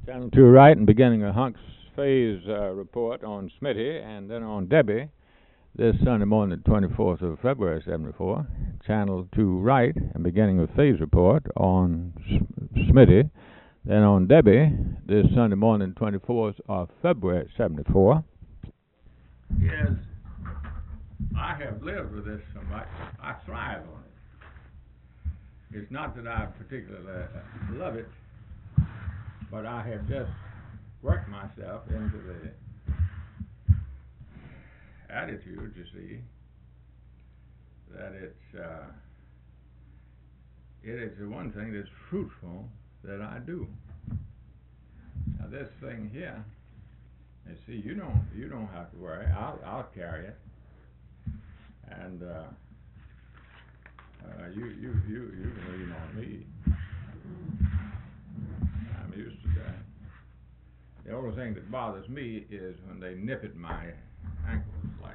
Channel 2 right, and beginning a Hunk's phase report on Smitty and then on Debbie this Sunday morning, the 24th of February, 74. Channel 2 right, and beginning a phase report on Smitty, then on Debbie this Sunday morning, 24th of February, 74. Yes, I have lived with this so much, I thrive on it. It's not that I particularly love it, but I have just worked myself into the attitude, you see, that it is the one thing that's fruitful that I do. Now this thing here, you see, you don't have to worry. I'll carry it, and you can lean on me. I'm used to that. The only thing that bothers me is when they nip at my ankles like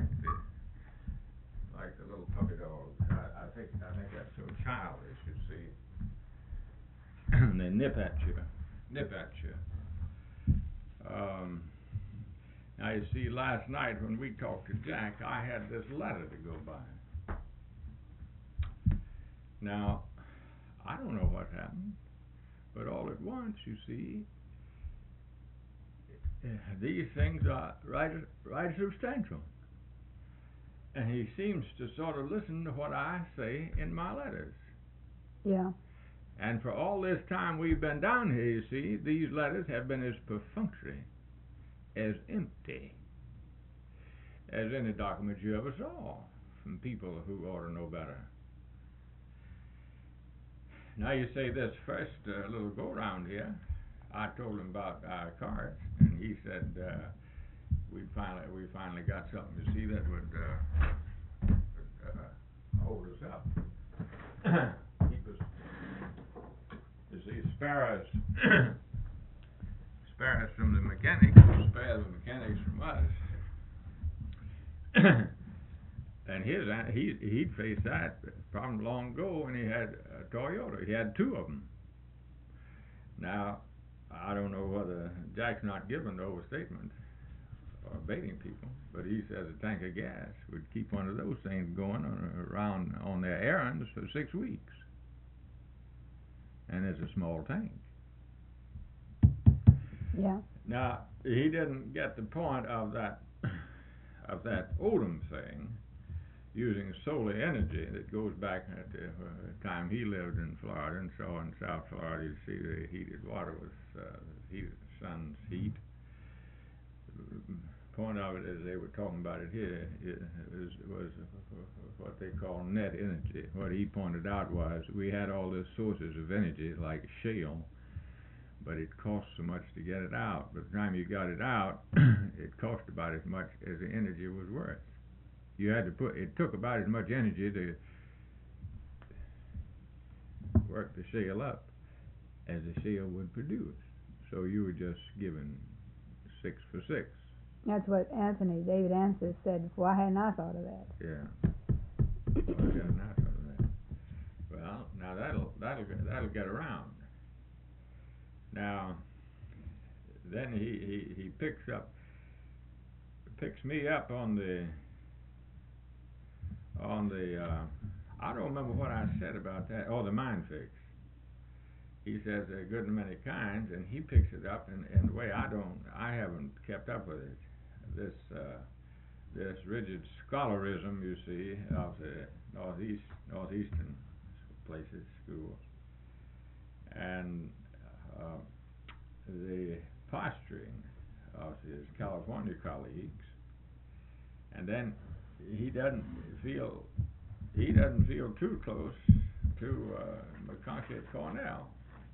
the little puppy dogs. I think that's so childish, you see. They nip at you. Now you see, last night when we talked to Jack, I had this letter to go by. Now, I don't know what happened, but all at once, you see, these things are right substantial. And he seems to sort of listen to what I say in my letters. Yeah. And for all this time we've been down here, you see, these letters have been as perfunctory, as empty, as any document you ever saw from people who ought to know better. Now you say this first little go-round here, I told him about our cards, and he said we finally got something to see that would hold us up, keep us. You see, spare us from the mechanics, spare the mechanics from us. And he'd faced that problem long ago when he had a Toyota. He had two of them. Now, I don't know whether Jack's not given the overstatement or baiting people, but he says a tank of gas would keep one of those things going around on their errands for 6 weeks. And it's a small tank. Yeah. Now, he didn't get the point of that Odom thing, using solar energy that goes back at the time he lived in Florida and saw in South Florida, you see the heated water was the sun's heat. The point of it, as they were talking about it here, was what they call net energy. What he pointed out was we had all these sources of energy like shale, but it cost so much to get it out. By the time you got it out, it cost about as much as the energy was worth. You had to it took about as much energy to work the shale up as the shale would produce. So you were just given 6 for 6. That's what David Ansys said before. I had not thought of that. Yeah. I had not thought of that. Well, now that'll get around. Now, then he picks me up on the I don't remember what I said about that. Oh, the mind fix. He says there are a good many kinds, and he picks it up in a way I haven't kept up with it. This rigid scholarism, you see, of the northeastern places, schools, and the posturing of his California colleagues, and then he doesn't feel too close to McConkie at Cornell.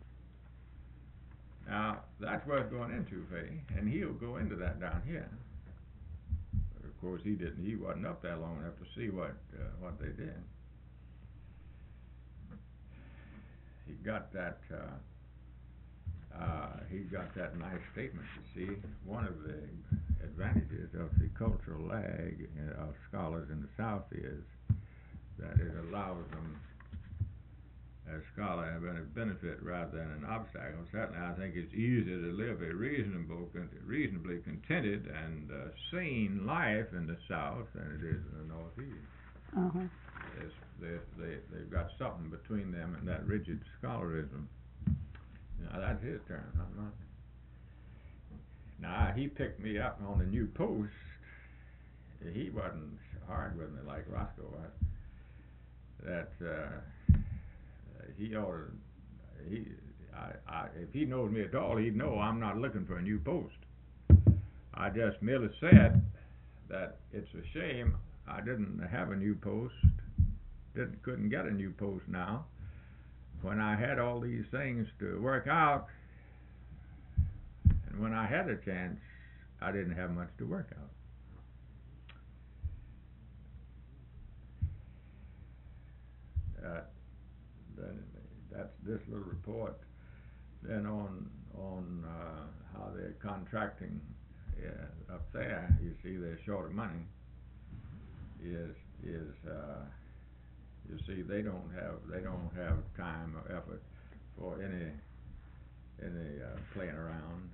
Now that's worth going into, Fay, and he'll go into that down here. But of course he didn't. He wasn't up there long enough to see what they did. He got that nice statement. You see, one of the advantages of the cultural lag of scholars in the South is that it allows them a scholar have been a benefit rather than an obstacle. Certainly, I think it's easier to live a reasonably contented and sane life in the South than it is in the Northeast. Uh-huh. They've got something between them and that rigid scholarism. Now, that's his term, not mine. Now, he picked me up on the New Post. He wasn't hard with me like Roscoe was. That he ought to, if he knows me at all, he'd know I'm not looking for a new post. I just merely said that it's a shame I didn't have a new post, couldn't get a new post now, when I had all these things to work out, and when I had a chance, I didn't have much to work out. That's this little report. Then on how they're contracting up there, you see they're short of money. You see they don't have time or effort for any playing around.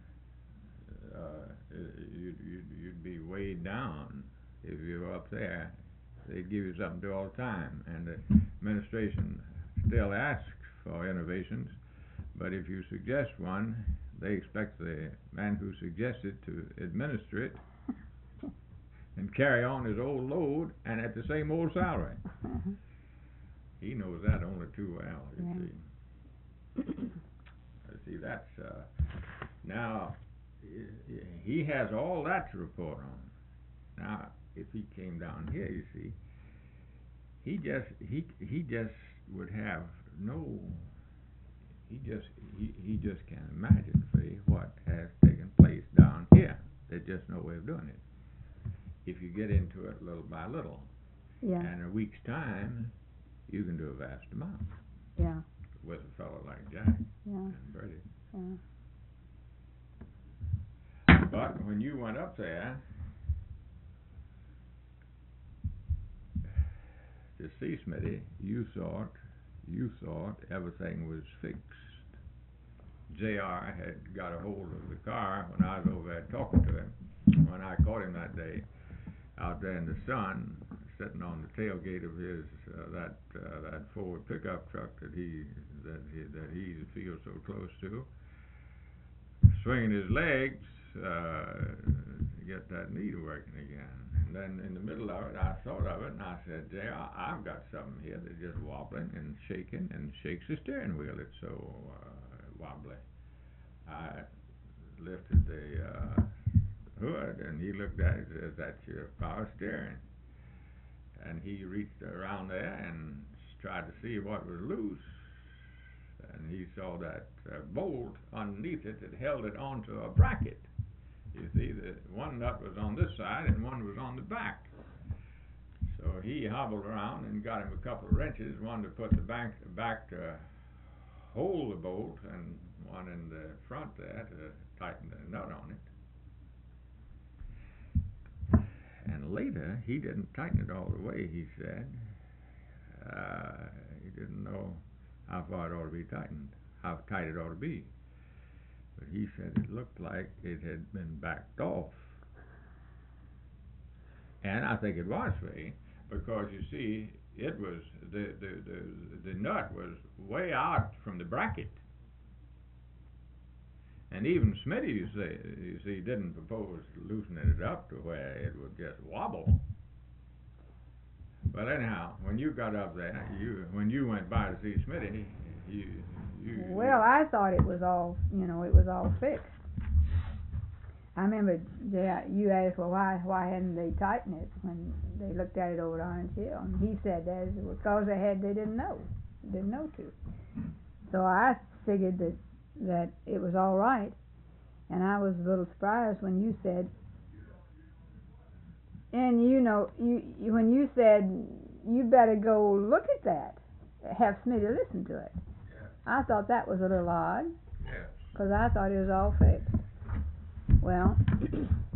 You'd be weighed down if you were up there. They'd give you something to do all the time, and the administration still asks for innovations, but if you suggest one, they expect the man who suggests it to administer it and carry on his old load and at the same old salary. He knows that only too well, you see. See, that's now he has all that to report on. Now, if he came down here, you see, he just would have no. He just can't imagine, see, what has taken place down here. There's just no way of doing it. If you get into it little by little, yeah. and in a week's time, you can do a vast amount. Yeah. With a fellow like Jack and Bertie. Yeah. But when you went up there to see Smitty, you thought everything was fixed. J.R. had got a hold of the car when I was over there talking to him. When I caught him that day out there in the sun, sitting on the tailgate of his that Ford pickup truck that he feels so close to, swinging his legs to get that knee working again. And then in the middle of it, I thought of it, and I said, J.R., I've got something here that's just wobbling and shaking and shakes the steering wheel. It's so wobbly. I lifted the hood, and he looked at it and said, that's your power steering. And he reached around there and tried to see what was loose. And he saw that bolt underneath it that held it onto a bracket. You see, the one nut was on this side and one was on the back. So he hobbled around and got him a couple of wrenches, one to put the back to hold the bolt, and one in the front there to tighten the nut on it. And later, he didn't tighten it all the way, he said. He didn't know how far it ought to be tightened, how tight it ought to be. But he said it looked like it had been backed off. And I think it was, see, because you see, it was the nut was way out from the bracket. And even Smitty, you see, didn't propose loosening it up to where it would just wobble. But anyhow, when you got up there, when you went by to see Smitty, well, I thought it was all, it was all fixed. I remember you asked, well, why hadn't they tightened it when they looked at it over at Orange Hill? And he said that it was because they didn't know to. So I figured that it was all right, and I was a little surprised when you said, and when you said you better go look at that, have Smitty listen to it. Yeah. I thought that was a little odd. Yeah. Because I thought it was all fixed. Well,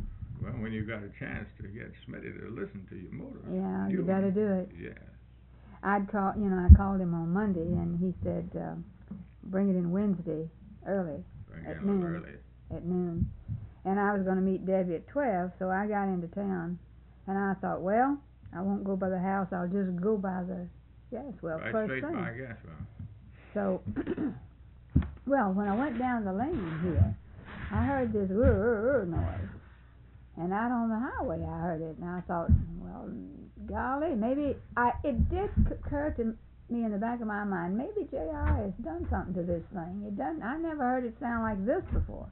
when you got a chance to get Smitty to listen to your motor, yeah, you better do it. Yeah. I called him on Monday, and he said, bring it in Wednesday early, at noon. At noon. And I was going to meet Debbie at 12, so I got into town, and I thought, well, I won't go by the house, I'll just go by the gas well first thing. By gas well. So, well, when I went down the lane here, I heard this noise. And out on the highway I heard it, and I thought, well, golly, maybe it did occur to me in the back of my mind, maybe J.R. has done something to this thing. I never heard it sound like this before.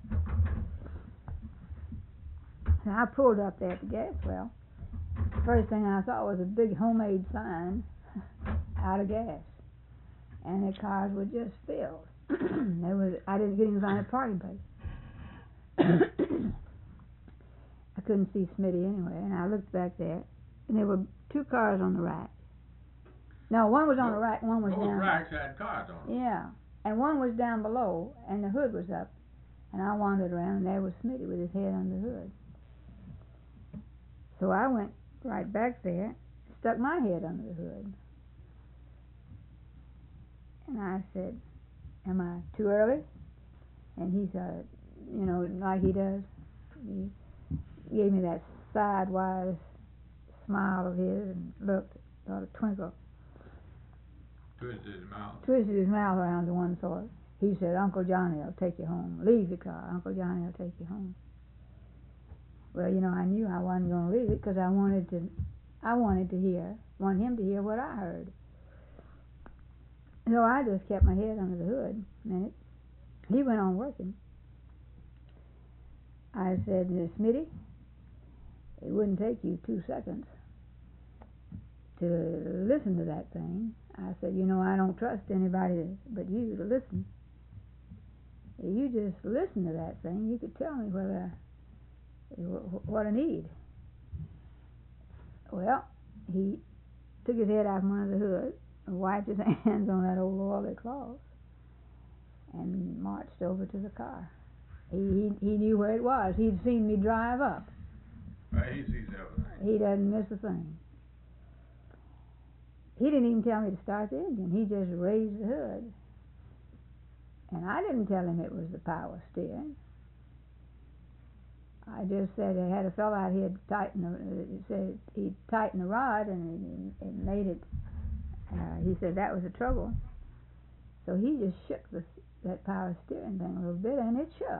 And I pulled up there at the gas well. First thing I saw was a big homemade sign, out of gas. And the cars were just filled. I didn't even find a parking place. I couldn't see Smitty anywhere, and I looked back there, and there were two cars on the right. No, one was on the right, one was down. Both racks had cars on them. Yeah, and one was down below, and the hood was up. And I wandered around, and there was Smitty with his head on the hood. So I went right back there, stuck my head under the hood. And I said, am I too early? And he said, like he does, he gave me that sidewise smile of his and looked, thought a twinkle. Twisted his mouth around to one side. He said, Uncle Johnny will take you home. Leave the car. Uncle Johnny will take you home. Well, I knew I wasn't going to leave it because I wanted him to hear what I heard. So I just kept my head under the hood a minute. He went on working. I said, Smitty, it wouldn't take you 2 seconds to listen to that thing. I said, I don't trust anybody but you to listen. If you just listen to that thing, you could tell me what I need. Well, he took his head out from under the hood, wiped his hands on that old oily cloth, and marched over to the car. He knew where it was. He'd seen me drive up. Right, he sees everything. He doesn't miss a thing. He didn't even tell me to start the engine. He just raised the hood. And I didn't tell him it was the power steering. I just said I had a fellow out here said he'd tighten the rod and it made it. He said that was the trouble. So he just shook that power steering thing a little bit, and it shook.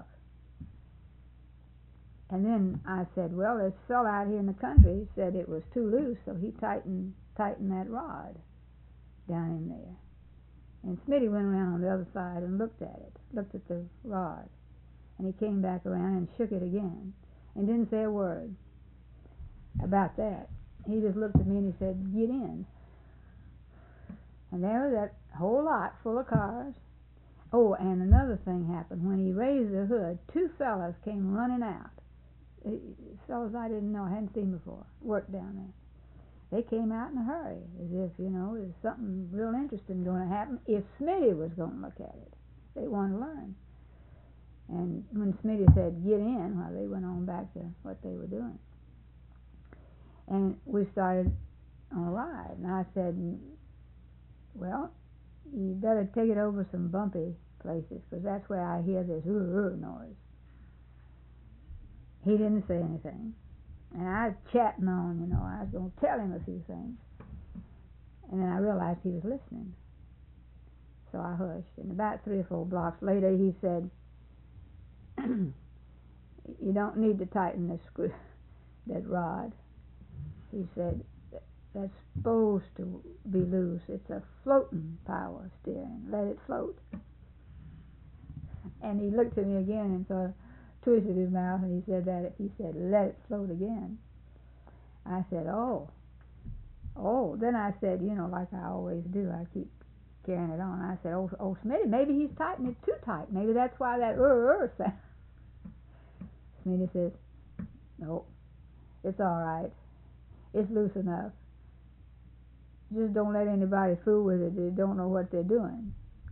And then I said, well, this fellow out here in the country said it was too loose, so he tightened that rod down in there. And Smitty went around on the other side and looked at the rod. And he came back around and shook it again and didn't say a word about that. He just looked at me and he said, get in. And there was that whole lot full of cars. Oh, and another thing happened. When he raised the hood, two fellas came running out. Fellas I didn't know, I hadn't seen before, worked down there. They came out in a hurry, as if, there's something real interesting going to happen if Smitty was going to look at it. They wanted to learn. And when Smitty said, get in, well, they went on back to what they were doing. And we started on a ride. And I said, well, you better take it over some bumpy places, because that's where I hear this noise. He didn't say anything. And I was chatting on, I was going to tell him a few things. And then I realized he was listening. So I hushed. And about 3 or 4 blocks later, he said, you don't need to tighten that rod. He said, that's supposed to be loose. It's a floating power steering. Let it float. And he looked at me again and sort of twisted his mouth, and he said, let it float again. I said, oh. Then I said, like I always do, I keep carrying it on. I said, oh, Smitty, maybe he's tightening it too tight. Maybe that's why that sound. Smitty says, no, it's all right. It's loose enough. Just don't let anybody fool with it. They don't know what they're doing.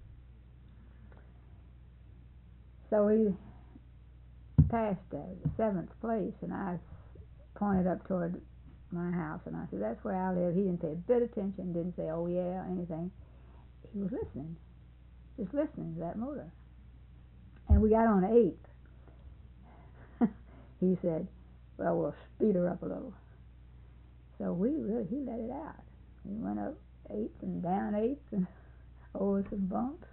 So we passed the 7th place, and I pointed up toward my house, and I said, that's where I live. He didn't pay a bit of attention, didn't say, oh yeah, or anything. He was listening, just listening to that motor. And we got on 8th. He said, well, we'll speed her up a little. So he let it out. He went up 8th and down 8th and over some bumps.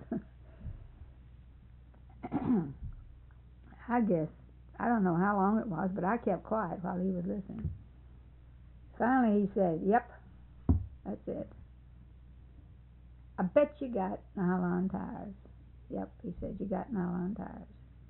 I guess, I don't know how long it was, but I kept quiet while he was listening. Finally he said, yep, that's it. I bet you got nylon tires. Yep, he said, you got nylon tires.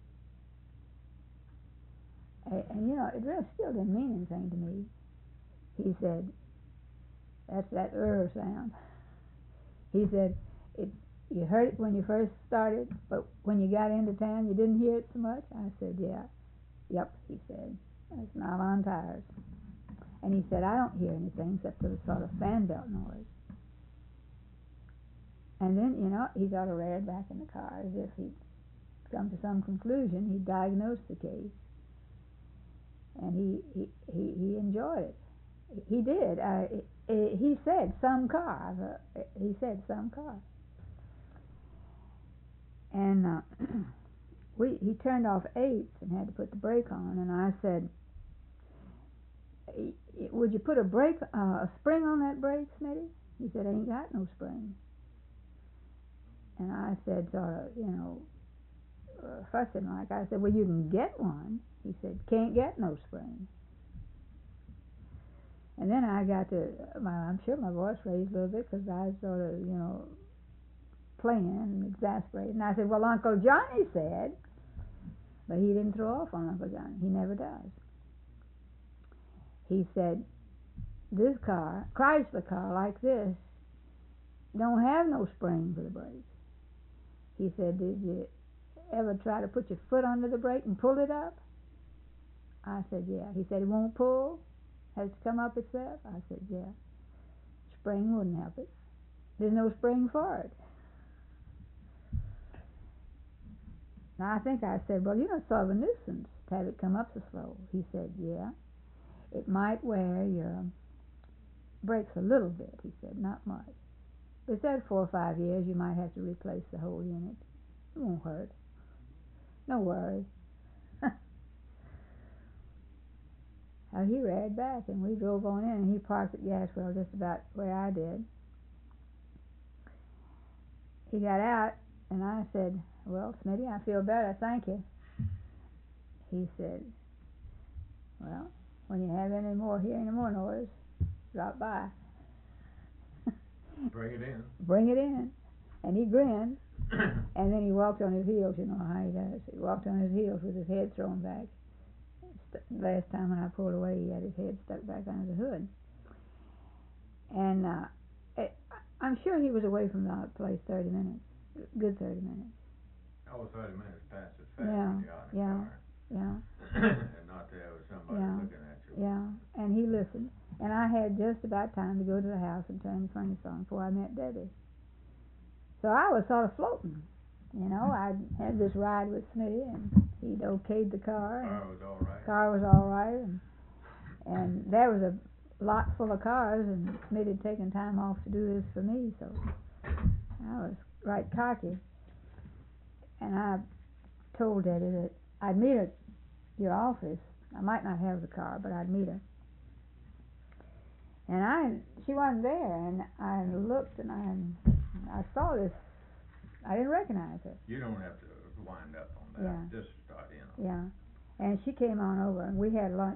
And you know, it really still didn't mean anything to me. He said, that's that sound. He said, you heard it when you first started, but when you got into town you didn't hear it so much? I said, yeah. Yep, he said, that's nylon tires. And he said, I don't hear anything except for the sort of fan belt noise. And then, you know, he sort of reared back in the car as if he'd come to some conclusion. He diagnosed the case. And he enjoyed it. He did. He said some car. He said some car. And he turned off 8th and had to put the brake on. And I said, would you put a spring on that brake, Smitty? He said, I ain't got no spring. And I said, sort of, you know, fussing like, I said, well, you can get one. He said, can't get no spring. And then I got to, I'm sure my voice raised a little bit because I was sort of, you know, playing and exasperated. And I said, well, Uncle Johnny said, but he didn't throw off on Uncle Johnny. He never does. He said, this car, Chrysler car like this, don't have no spring for the brake. He said, did you ever try to put your foot under the brake and pull it up? I said, yeah. He said, it won't pull? Has to come up itself? I said, yeah. Spring wouldn't help it. There's no spring for it. Now I think I said, well, you know, it's sort of a nuisance to have it come up so slow. He said, yeah. It might wear your brakes a little bit, he said, not much. But he said 4 or 5 years you might have to replace the whole unit. It won't hurt. No worries. He read back, and we drove on in, and he parked at Gaswell just about where I did. He got out, and I said, well, Smitty, I feel better, thank you. He said, well, when you have any more noise, drop by. Bring it in. Bring it in. And he grinned, and then he walked on his heels, you know how he does. He walked on his heels with his head thrown back. Last time when I pulled away, he had his head stuck back under the hood. And I'm sure he was away from the place 30 minutes, good 30 minutes. Oh, 30 minutes passed as fast Yeah, when you're out in the car. yeah. And not there was somebody Yeah, looking at you. yeah. And he listened. And I had just about time to go to the house and turn the furnace on before I met Debbie. So I was sort of floating. You know, I had this ride with Smitty, and he'd okayed the car. Car was all right. Car was all right, and there was a lot full of cars, and Smitty had taken time off to do this for me, so I was right cocky. And I told Debbie that I'd meet her at your office. I might not have the car, but I'd meet her. And she wasn't there, and I looked, and I saw this. I didn't recognize her. You don't have to wind up on that. Yeah. Just start in. Yeah, and she came on over, and we had lunch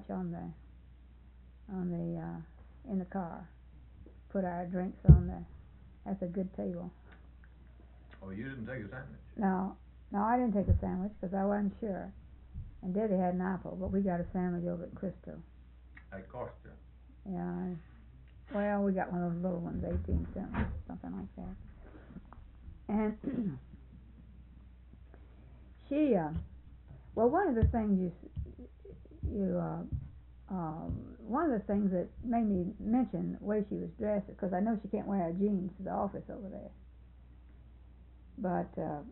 in the car. Put our drinks on there. That's a good table. Oh, you didn't take a sandwich? No, I didn't take a sandwich because I wasn't sure. And Debbie had an apple, but we got a sandwich over at Crystal. At Costa? Yeah. Well, we got one of those little ones, 18 cents, something like that. And she, well, one of the things one of the things that made me mention the way she was dressed, because I know she can't wear her jeans to the office over there. But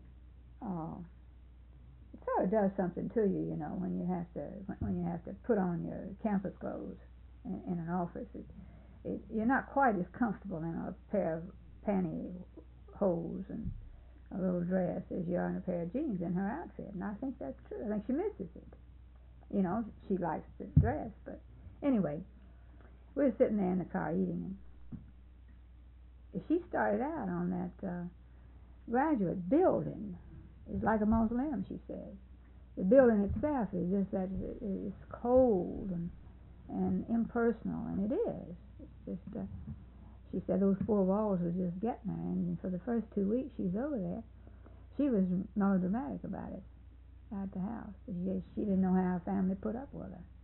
it sort of does something to you, you know, when you have to put on your campus clothes. in an office. You're not quite as comfortable in a pair of pantyhose and a little dress as you are in a pair of jeans in her outfit, and I think that's true. I think she misses it. You know, she likes the dress, but anyway, we were sitting there in the car eating, and she started out on that graduate building. It's like a mausoleum, she said. The building itself is just that it's cold and impersonal, and it is. It's just, she said those four walls was just getting her, and for the first 2 weeks she's over there, she was melodramatic about it at the house. She didn't know how her family put up with her.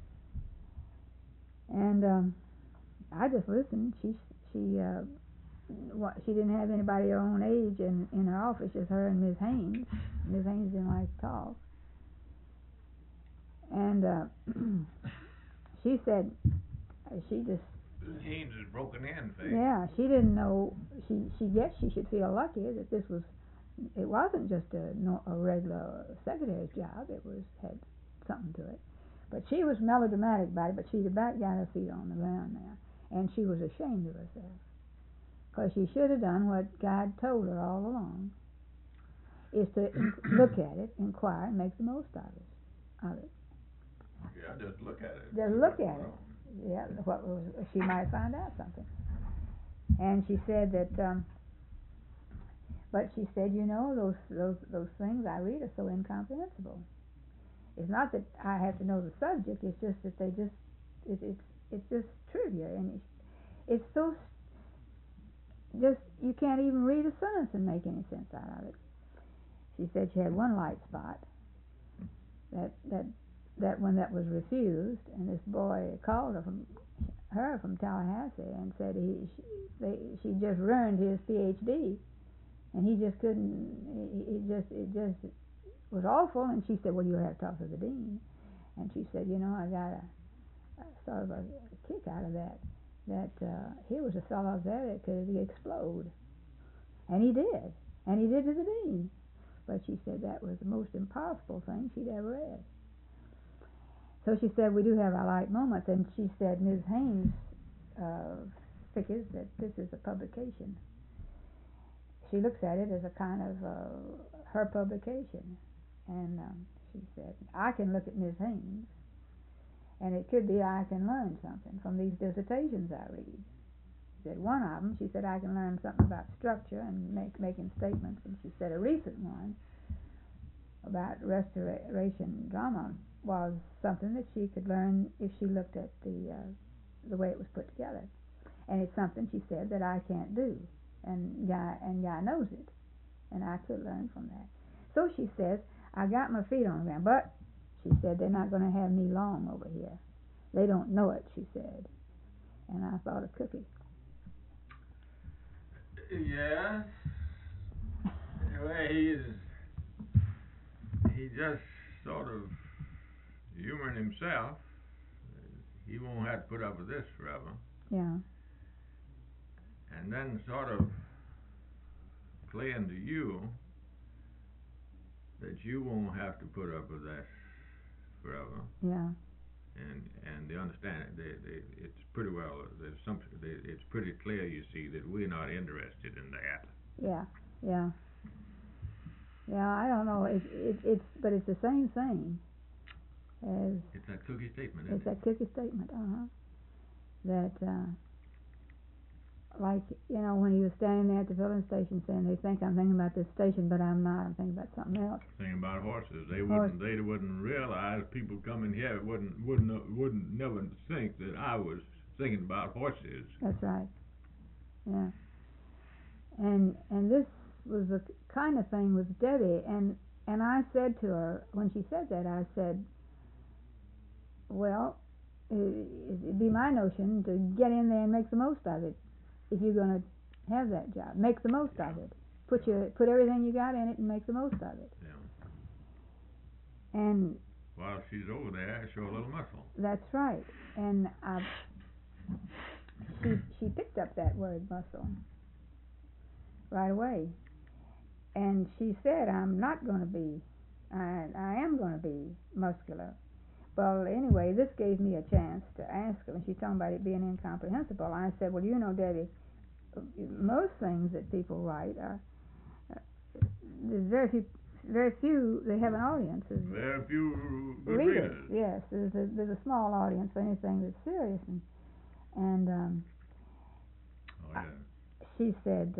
And I just listened. She didn't have anybody her own age in her office, just her and Ms. Haynes. Ms. Haynes didn't like to talk. And she said she just... Ms. Haynes is broken in, Faye. Yeah, she didn't know. She guessed she should feel lucky that this was... It wasn't just a regular secretary's job. It had something to it. But she was melodramatic about it, but she'd about got her feet on the ground now. And she was ashamed of herself. Because she should have done what God told her all along, is to look at it, inquire, and make the most of it. Yeah, just look at it. Just look at it. Yeah, she might find out something. And she said that, but she said, you know, those things I read are so incomprehensible. It's not that I have to know the subject, it's just that it's just trivia, and it's so just, you can't even read a sentence and make any sense out of it. She said she had one light spot, that one that was refused, and this boy called her from Tallahassee and said she just ruined his PhD, and he just couldn't. It just was awful. And she said, well, you'll have to talk to the dean. And she said, you know, I got a sort of a kick out of that. Here was a fellow there that could explode, and he did to the dean. But she said that was the most impossible thing she'd ever read. So she said we do have our light moments, and she said Ms. Haynes figures that this is a publication. She looks at it as a kind of her publication, and she said, I can look at Ms. Haynes, and it could be I can learn something from these dissertations I read. She said one of them, she said I can learn something about structure and making statements, and she said a recent one about restoration drama was something that she could learn if she looked at the way it was put together. And it's something, she said, that I can't do, and Guy knows it, and I could learn from that. So she says, I got my feet on the ground, but she said they're not going to have me long over here. They don't know it, she said. And I thought of Cookie. Yes. Anyway, he just sort of humoring himself. He won't have to put up with this forever. Yeah. And then sort of playing to you that you won't have to put up with that forever. Yeah. And they understand it. It's pretty well. It's pretty clear, you see, that we're not interested in that. Yeah. Yeah. Yeah. I don't know. But it's the same thing as. It's that Cookie statement. It's that Cookie statement. That. Like, you know, when he was standing there at the filling station saying, they think I'm thinking about this station, but I'm not. I'm thinking about something else. Thinking about horses. They wouldn't realize people coming here wouldn't never think that I was thinking about horses. That's right. Yeah. And this was the kind of thing with Debbie, and I said to her, when she said that, I said, well, it'd be my notion to get in there and make the most of it. If you're going to have that job, make the most of it. Put everything you got in it and make the most of it. Yeah. And while she's over there, show a little muscle. That's right. And she picked up that word muscle right away. And she said, I'm not going to be, I am going to be muscular. Well, anyway, this gave me a chance to ask her, when she's talking about it being incomprehensible. I said, well, you know, Debbie, most things that people write are, there's very few, they have an audience. Very few good readers. Yes, there's a small audience for anything that's serious. And oh, yeah. She said,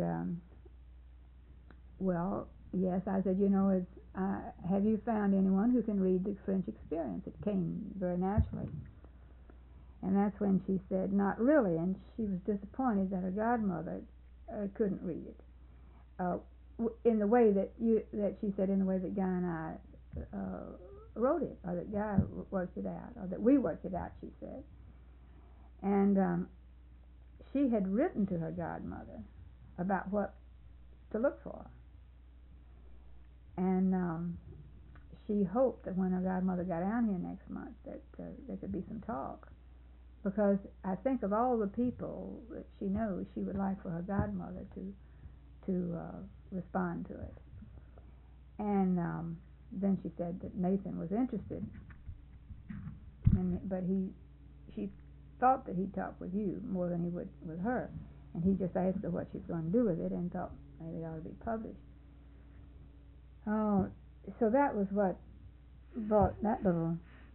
well, yes. I said, you know, have you found anyone who can read the French Experience? It came very naturally. And that's when she said, not really, and she was disappointed that her godmother couldn't read it. In the way that she said, in the way that Guy and I wrote it, or that Guy worked it out, or that we worked it out, she said. And she had written to her godmother about what to look for. And she hoped that when her godmother got down here next month that there could be some talk. Because I think of all the people that she knows, she would like for her godmother to respond to it. And then she said that Nathan was interested, but she thought that he'd talk with you more than he would with her, and he just asked her what she was going to do with it and thought maybe it ought to be published. Oh, so that was what brought that little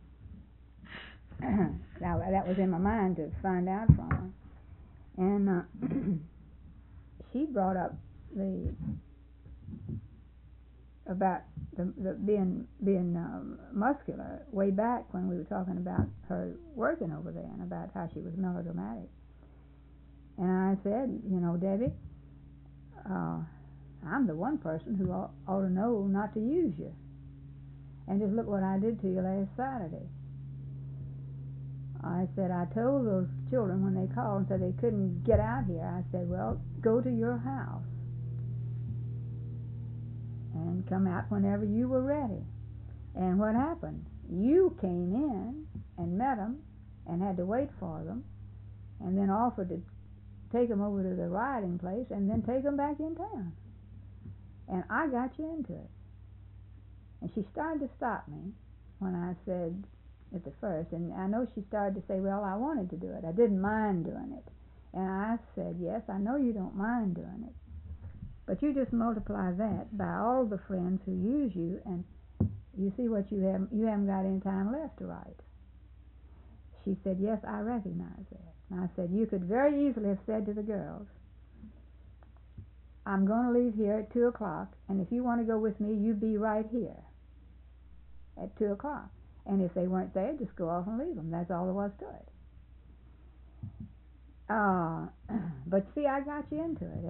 now that was in my mind to find out from her. And she brought up about the being muscular way back when we were talking about her working over there and about how she was melodramatic. And I said, you know, Debbie, I'm the one person who ought to know not to use you. And just look what I did to you last Saturday. I said, I told those children when they called and said they couldn't get out here, I said, well, go to your house and come out whenever you were ready. And what happened? You came in and met them and had to wait for them and then offered to take them over to the riding place and then take them back in town. And I got you into it. And she started to stop me when I said at the first, and I know she started to say, well, I wanted to do it. I didn't mind doing it. And I said, yes, I know you don't mind doing it. But you just multiply that by all the friends who use you, and you see what you haven't got any time left to write. She said, yes, I recognize that. And I said, you could very easily have said to the girls, I'm going to leave here at 2 o'clock, and if you want to go with me, you be right here at 2 o'clock. And if they weren't there, just go off and leave them. That's all there was to it. But see, I got you into it,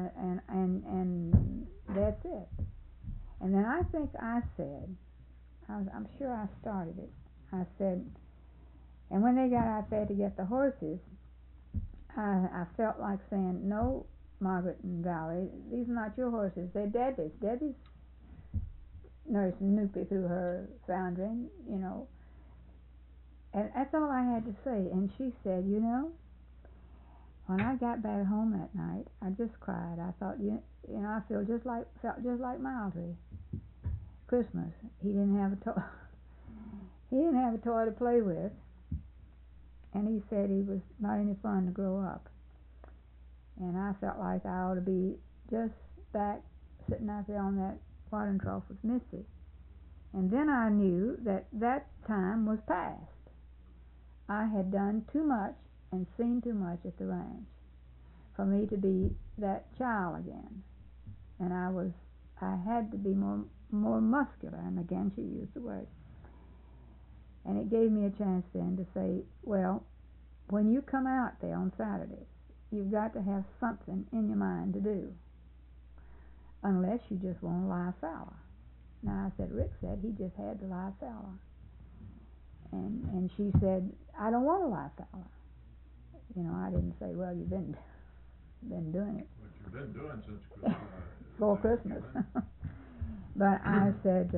and that's it. And then I think I said, I'm sure I started it. I said, and when they got out there to get the horses, I felt like saying, no, Margaret and Valerie, these are not your horses. They're Debbie's. Debbie's nursing Noopy through her foundering, you know. And that's all I had to say. And she said, you know, when I got back home that night, I just cried. I thought, you know, I felt just like Mildred. Christmas, he didn't have a toy. He didn't have a toy to play with, and he said he was not any fun to grow up. And I felt like I ought to be just back sitting out there on that watering trough with Missy. And then I knew that time was past. I had done too much and seen too much at the ranch for me to be that child again. And I had to be more muscular, and again she used the word. And it gave me a chance then to say, well, when you come out there on Saturdays, you've got to have something in your mind to do, unless you just want to lie fallow. Now, I said, Rick said he just had to lie fallow. And she said, I don't want to lie fallow. You know, I didn't say, well, you've been doing it. What you've been doing since Christmas. For Christmas. But I said,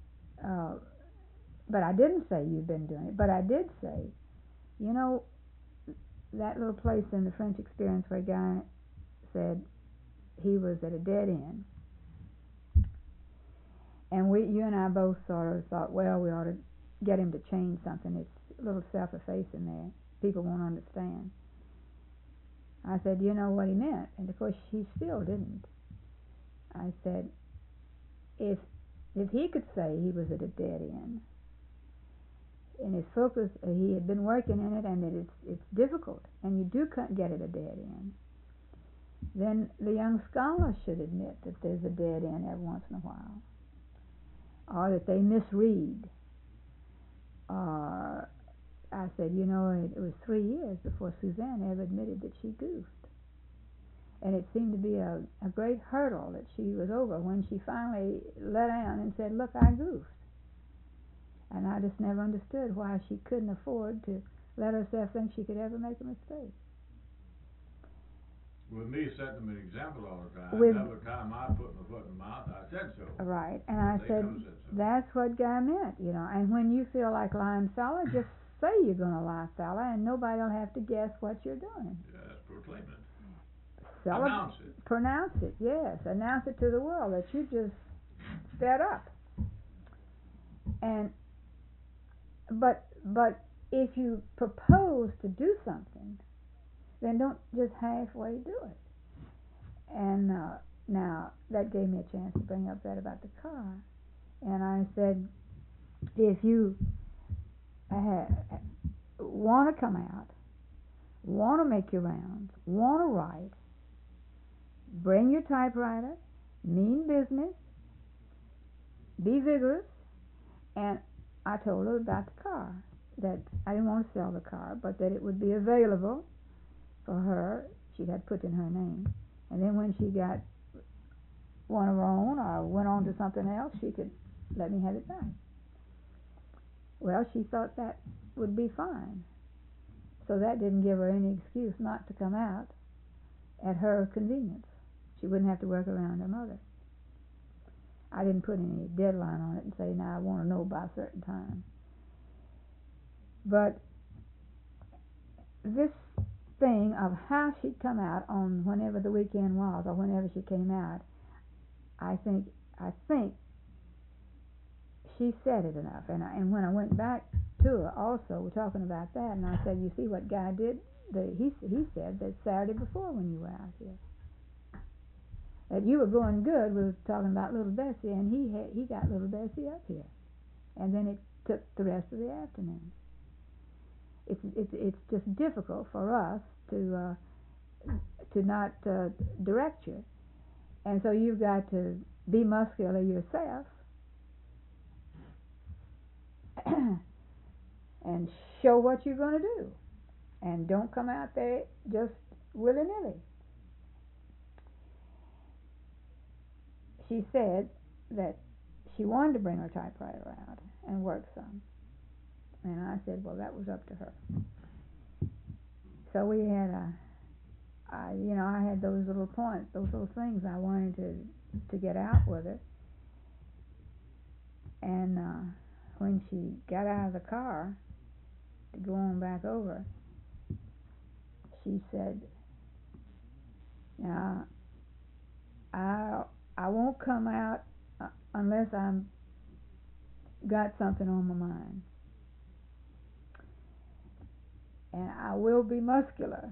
but I didn't say you've been doing it. But I did say, you know, that little place in the French Experience where a guy said he was at a dead end. And you and I both sort of thought, well, we ought to get him to change something. It's a little self-effacing there. People won't understand. I said, you know what he meant? And of course he still didn't. I said, if he could say he was at a dead end, and his focus, he had been working in it, and that it's difficult, and you do get at a dead end, then the young scholars should admit that there's a dead end every once in a while, or that they misread. Or I said, you know, it was 3 years before Suzanne ever admitted that she goofed. And it seemed to be a great hurdle that she was over when she finally let down and said, look, I goofed. And I just never understood why she couldn't afford to let herself think she could ever make a mistake. With me setting them an example all the time, With- every time I put my foot in my mouth, I said so. Right, and I They said, never said so. that's what Guy meant, you know. And when you feel like lying, fella, just say you're going to lie, fella, and nobody will have to guess what you're doing. Yes, proclaim it. Cele- Announce it. Pronounce it, yes. Announce it to the world that you just sped up. And but if you propose to do something, then don't just halfway do it. And now that gave me a chance to bring up that about the car. And I said, if you want to come out, want to make your rounds, want to write, bring your typewriter, mean business, be vigorous. And I told her about the car, that I didn't want to sell the car, but that it would be available for her. She'd had put in her name. And then when she got one of her own or went on to something else, she could let me have it back. Well, she thought that would be fine. So that didn't give her any excuse not to come out at her convenience. She wouldn't have to work around her mother. I didn't put any deadline on it and say, now I want to know by a certain time. But this thing of how she'd come out on whenever the weekend was or whenever she came out, I think she said it enough. And when I went back to her also, we're talking about that, and I said, you see what Guy did? He said that Saturday before when you were out here, that you were going good. We were talking about little Bessie, and he got little Bessie up here, and then it took the rest of the afternoon. It's just difficult for us to not direct you, and so you've got to be muscular yourself and show what you're going to do, and don't come out there just willy-nilly. She said that she wanted to bring her typewriter out and work some, and I said, well, that was up to her. So we had I had those little points, those little things I wanted to get out with her. And when she got out of the car to go on back over, she said, now, I won't come out unless I'm got something on my mind. And I will be muscular.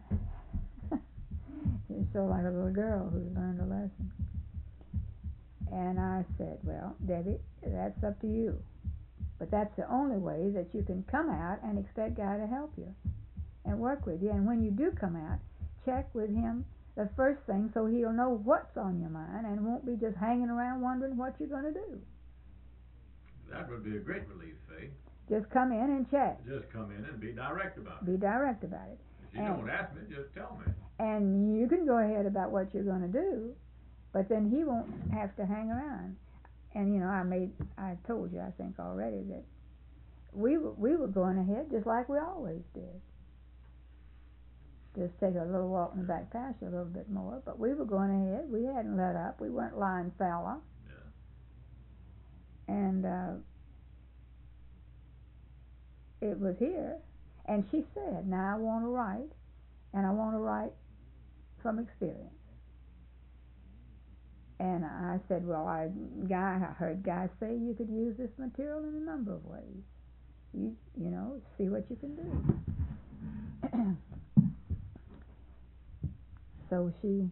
She's so like a little girl who's learned a lesson. And I said, well, Debbie, that's up to you. But that's the only way that you can come out and expect God to help you and work with you. And when you do come out, check with him the first thing so he'll know what's on your mind and won't be just hanging around wondering what you're going to do. That would be a great relief, Faye. Just come in and check. Just come in and be direct about it. Be direct about it. If you don't ask me, just tell me. And you can go ahead about what you're going to do, but then he won't have to hang around. And I told you, I think already, that we were going ahead just like we always did. Just take a little walk in the back pasture a little bit more, but we were going ahead. We hadn't let up. We weren't lying fallow. Yeah. And it was here, and she said, now I want to write, and I want to write from experience. And I said, well, I heard Guy say you could use this material in a number of ways. you know, see what you can do. So she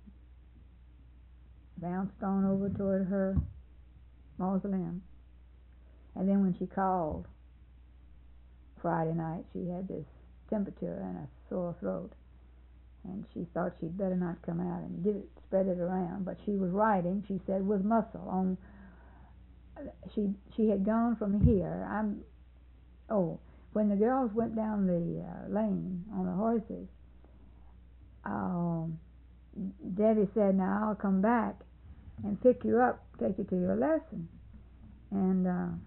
bounced on over toward her mausoleum, and then when she called Friday night, she had this temperature and a sore throat, and she thought she'd better not come out and spread it around. But she was writing, she said, with muscle on. She had gone from here. When the girls went down the lane on the horses, Debbie said, "Now I'll come back and pick you up, take you to your lesson." And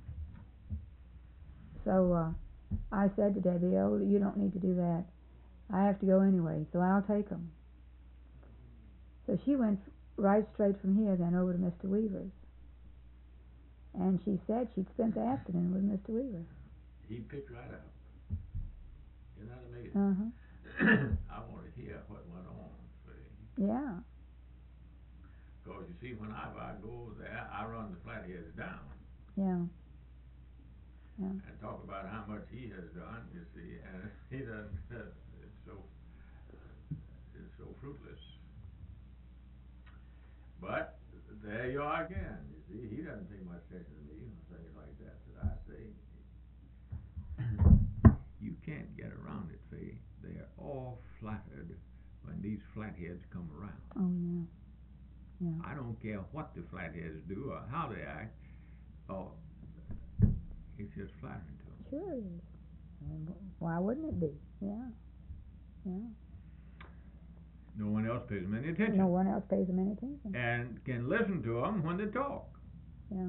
so I said to Debbie, "Oh, you don't need to do that. I have to go anyway, so I'll take them." So she went right straight from here then over to Mr. Weaver's. And she said she'd spent the afternoon with Mr. Weaver. He picked right up. Isn't that amazing? I want to hear what went on. See? Yeah. Because you see, whenever I go over there, I run the Flatheads down. Yeah. Yeah. And talk about how much he has done, you see, and he doesn't, it's so fruitless. But there you are again, you see, he doesn't pay much attention to me on things like that I say. You can't get around it, see. They're all flattered when these flatheads come around. Oh, yeah. Yeah. I don't care what the flatheads do or how they act. Oh, it's just flattering to them. Sure it is. Why wouldn't it be? Yeah. Yeah. No one else pays them any attention. No one else pays them any attention. And can listen to them when they talk. Yeah.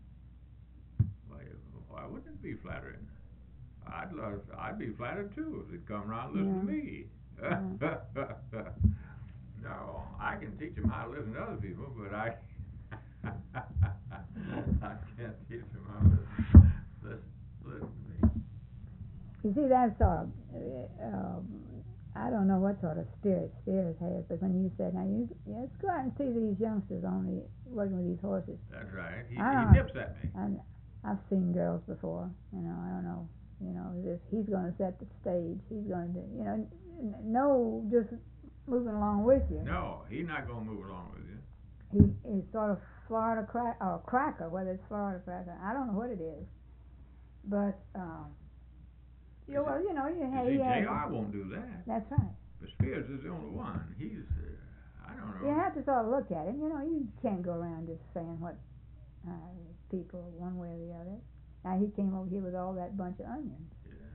Why wouldn't it be flattering? I'd be flattered too if they'd come around and listen to me. Yeah. No, I can teach them how to listen to other people, but I can't teach them how to listen to me. You see, that's sort of, I don't know what sort of spirit Spears has, but when you said, now let's go out and see these youngsters working with these horses. That's right. He nips at me. I've seen girls before, you know, I don't know, you know, he's going to set the stage, he's going to, you know, no, just moving along with you. No, he's not going to move along with you. He's sort of Florida cracker, whether it's Florida cracker, I don't know what it is, but yeah, well, you know, J.R. won't do that. That's right. But Spears is the only one. He's, I don't know. You have to sort of look at him. You know, you can't go around just saying what people one way or the other. Now he came over here with all that bunch of onions. Yeah.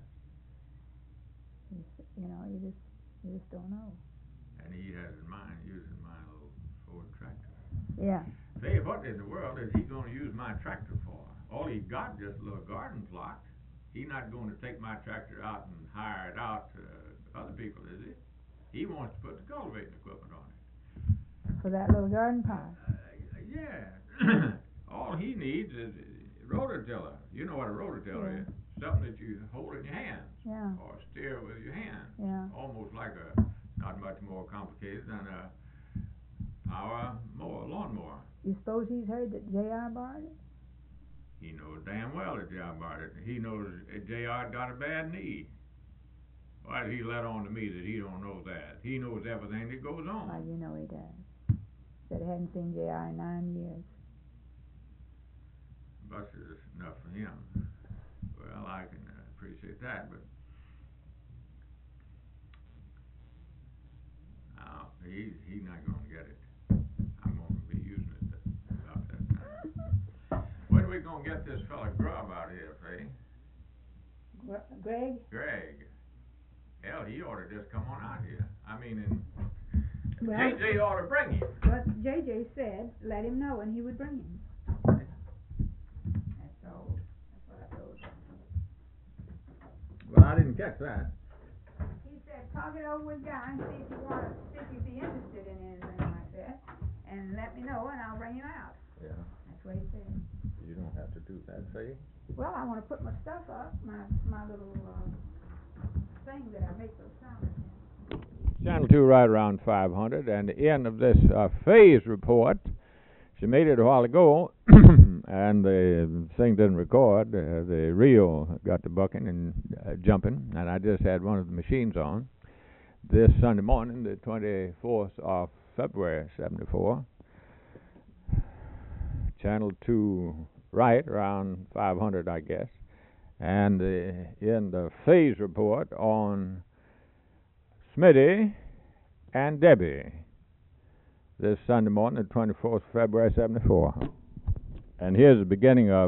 You know, you just don't know. And he has in mind using my little Ford tractor. Yeah. Say, what in the world is he going to use my tractor for? All he got just a little garden plot. He's not going to take my tractor out and hire it out to other people, is he? He wants to put the cultivating equipment on it. For that little garden pile? Yeah. All he needs is a rototiller. You know what a rototiller is? Something that you hold in your hands. Yeah. Or steer with your hands. Yeah. Almost like not much more complicated than a power lawnmower. You suppose he's heard that J.R. borrowed it? He knows damn well that J.R. borrowed it. He knows J.R. got a bad knee. Why did he let on to me that he don't know that? He knows everything that goes on. Well, you know he does. Said he hadn't seen J.R. in 9 years. Bus is enough for him. Well, I can appreciate that, but he's not going to get it. I'm going to be using it about that time. When are we going to get this fella Grubb out here, Faye? Greg? Greg. Hell, he ought to just come on out here. I mean, Well, J.J. ought to bring him. But J.J. said, let him know and he would bring him. That's all. That's what I told him. Well, I didn't catch that. He said, talk it over with Guy and see if you'd be interested in anything like that. And let me know and I'll bring him out. Yeah. That's what he said. You don't have to do that, Faye. Well, I want to put my stuff up, my little thing that I make those sounds in. Channel 2 right around 500, and the end of this phase report. She made it a while ago and the thing didn't record. The reel got to bucking and jumping, and I just had one of the machines on. This Sunday morning, the 24th of February, 74, channel 2 right, around 500, I guess. And in the phase report on Smitty and Debbie, this Sunday morning, the 24th of February, 74. And here's the beginning of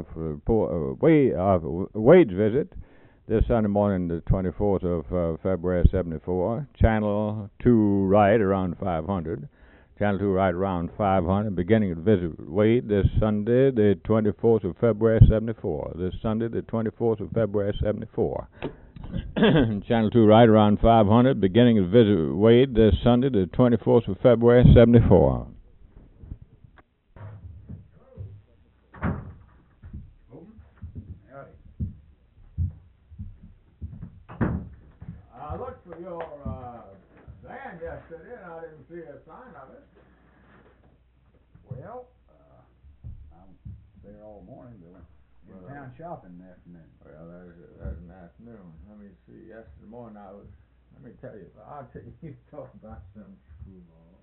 Wade's visit, this Sunday morning, the 24th of February, 74. Channel 2 right, around 500. Channel 2 right, around 500. Beginning of the visit with Wade, this Sunday, the 24th of February, 74. This Sunday, the 24th of February, 74. Channel 2 right, around 500. Beginning of the visit with Wade, this Sunday, the 24th of February, 74. I looked for your van yesterday, and I didn't see a sign of it. Well, I'm there all morning, but in town shopping in the afternoon. Well, there's an afternoon. Let me see. Yesterday morning I was. Let me tell you. I'll tell you. You talk about some screwball.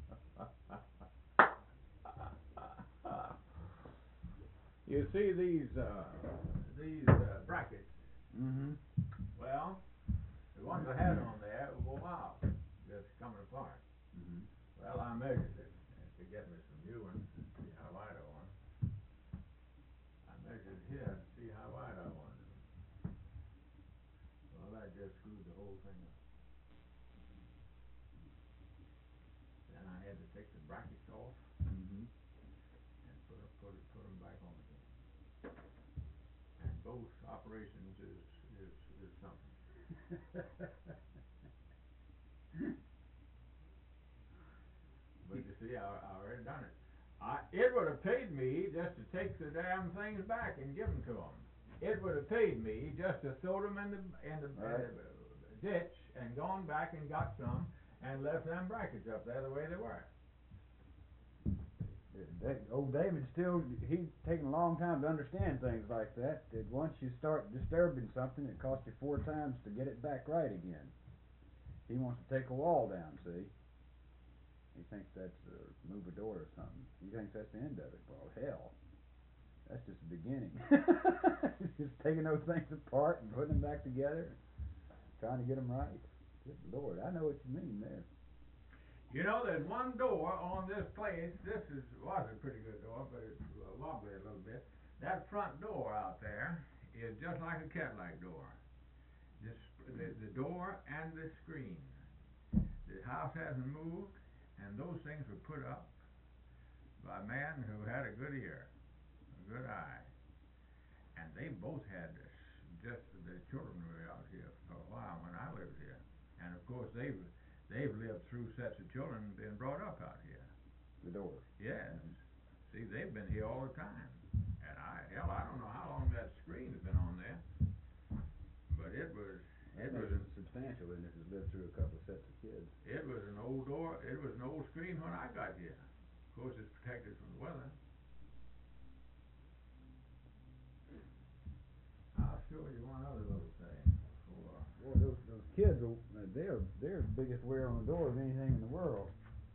You see these brackets? Mm-hmm. Well, the ones I had on there were out, just coming apart. Mm-hmm. Well, I measured it to get me some new ones and see how wide I want them. I measured here to see how wide I wanted them. Well, I just screwed the whole thing up. Then I had to take the brackets off Mm-hmm. and put them back on again. And both operations is something. But you see, I already done it. It would have paid me just to take the damn things back and give them to them. It would have paid me just to throw them in the ditch and gone back and got some and left them brackets up there the way they were. Old David he's taking a long time to understand things like that. That once you start disturbing something, it costs you 4 times to get it back right again. He wants to take a wall down, see? He thinks that's move a door or something. He thinks that's the end of it. Well, hell, that's just the beginning. Just taking those things apart and putting them back together, trying to get them right. Good Lord, I know what you mean there. You know, there's one door on this place. This was a pretty good door, but it's wobbly a little bit. That front door out there is just like a Cadillac door. The door and the screen. The house hasn't moved, and those things were put up by a man who had a good ear, a good eye. And they both had this. Just the children were out here for a while when I lived here, and of course they've lived through sets of children being brought up out here. The doors. Yes. See, they've been here all the time. And I don't know how long that screen has been on there. But it was substantial, and it has lived through a couple of sets of kids. It was an old door. It was an old screen when I got here. Of course, it's protected from the weather. I'll show you one other little thing. Boy, those kids, they're the biggest wear on the door of anything in the world.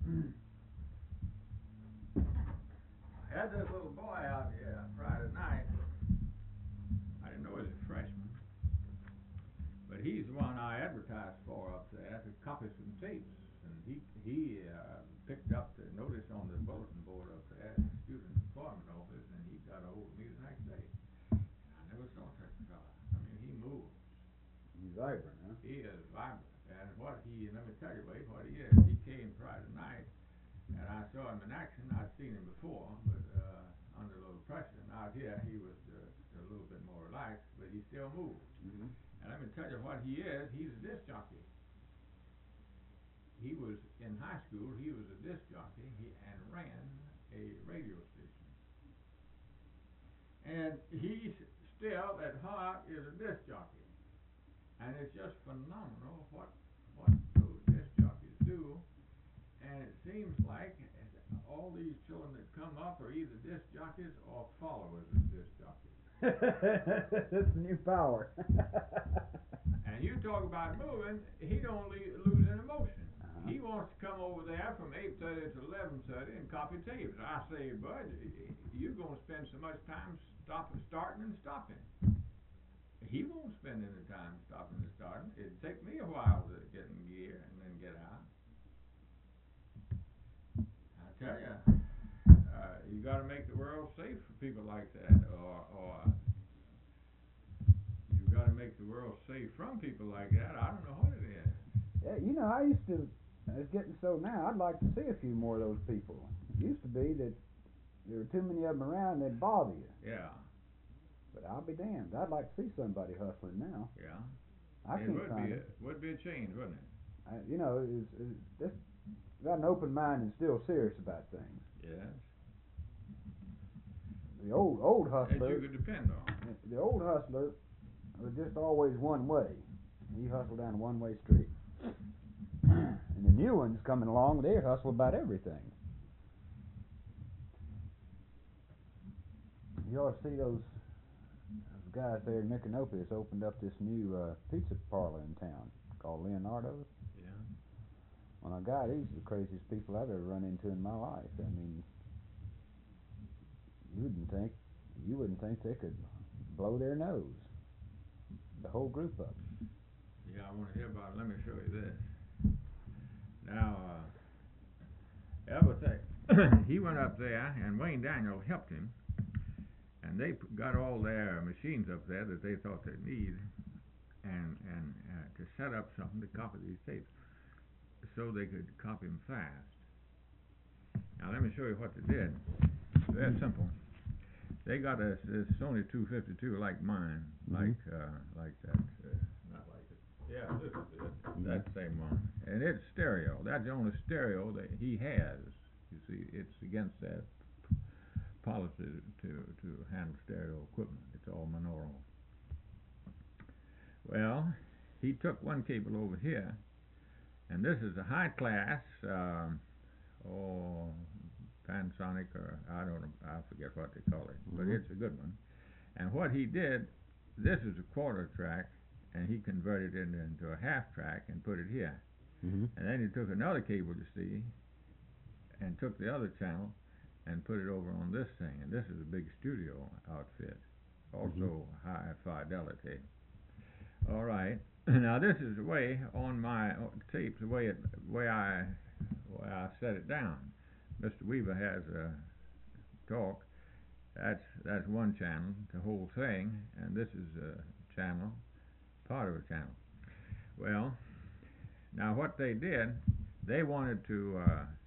I had this little boy out here Friday night. I didn't know he was a freshman. But he's the one I advertised for up there to copy some tapes. And he picked up the notice on the bulletin board up there, Student Employment Office, and he got a hold of me the next day. And I never saw such a fella. I mean, he moves. He's vibrant, huh? He is vibrant. And let me tell you, Wade, what he is. He came Friday night, and I saw him in action. I'd seen him before, but under a little pressure. And out here, he was a little bit more relaxed, but he still moved. Mm-hmm. And let me tell you what he is. He's a disc jockey. He was in high school. He was a disc jockey and ran a radio station. And he's still at heart is a disc jockey. And it's just phenomenal what those disc jockeys do. And it seems like all these children that come up are either disc jockeys or followers of disc jockeys. That's new power. And you talk about moving, he don't lose any emotion. He wants to come over there from 8:30 to 11:30 and copy tapes. I say, bud, you're going to spend so much time starting and stopping. He won't spend any time stopping and starting. It'd take me a while to get in gear and then get out. I tell you, you got to make the world safe for people like that, or you got to make the world safe from people like that. I don't know what it is. Yeah, you know, it's getting so now, I'd like to see a few more of those people. It used to be that there were too many of them around, they'd bother you. Yeah. But I'll be damned. I'd like to see somebody hustling now. Yeah. It would be a change, wouldn't it? You know, it's got an open mind and still serious about things. Yes. The old hustler. That you could depend on. The old hustler was just always one way. He hustled down a one-way street. And the new ones coming along, they hustle about everything. You ought to see those guys there in Micanopy opened up this new pizza parlor in town called Leonardo's. Yeah. Well, now, God, these are the craziest people I've ever run into in my life. I mean, you wouldn't think they could blow their nose. The whole group of them. Yeah, I want to hear about it. Let me show you this. Now, everything. He went up there, and Wayne Daniel helped him. And they got all their machines up there that they thought they'd need, and to set up something to copy these tapes, so they could copy them fast. Now let me show you what they did. Very simple. They got this Sony 252 like mine, like that. Not like it. Yeah, this is it. That same one, and it's stereo. That's the only stereo that he has. You see, it's against that policy to handle stereo equipment. It's all monaural. Well, he took one cable over here, and this is a high class, Panasonic, or I don't know, I forget what they call it, but it's a good one. And what he did, this is a quarter track, and he converted it into a half track and put it here. And then he took another cable, you see, and took the other channel and put it over on this thing, and this is a big studio outfit, also high fidelity. All right, now this is the way on my tapes, the way I set it down. Mr. Weaver has a talk. That's one channel, the whole thing, and this is a channel, part of a channel. Well, now what they did, they wanted to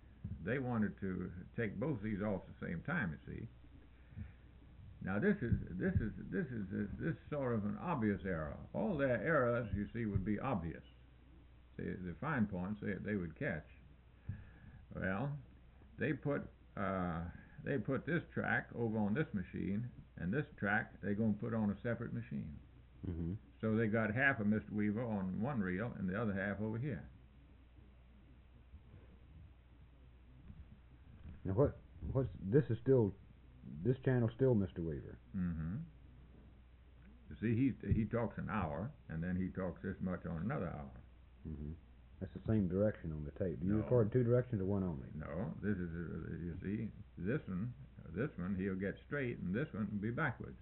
take both these off at the same time, you see. Now this is sort of an obvious error. All their errors, you see, would be obvious. The fine points they would catch. Well, they put this track over on this machine, and this track they're going to put on a separate machine. So they got half of Mr. Weaver on one reel and the other half over here. Now this channel still Mr. Weaver? You see, he talks an hour, and then he talks this much on another hour. That's the same direction on the tape. Do you record two directions or one only? No, this is, you see, this one he'll get straight, and this one will be backwards.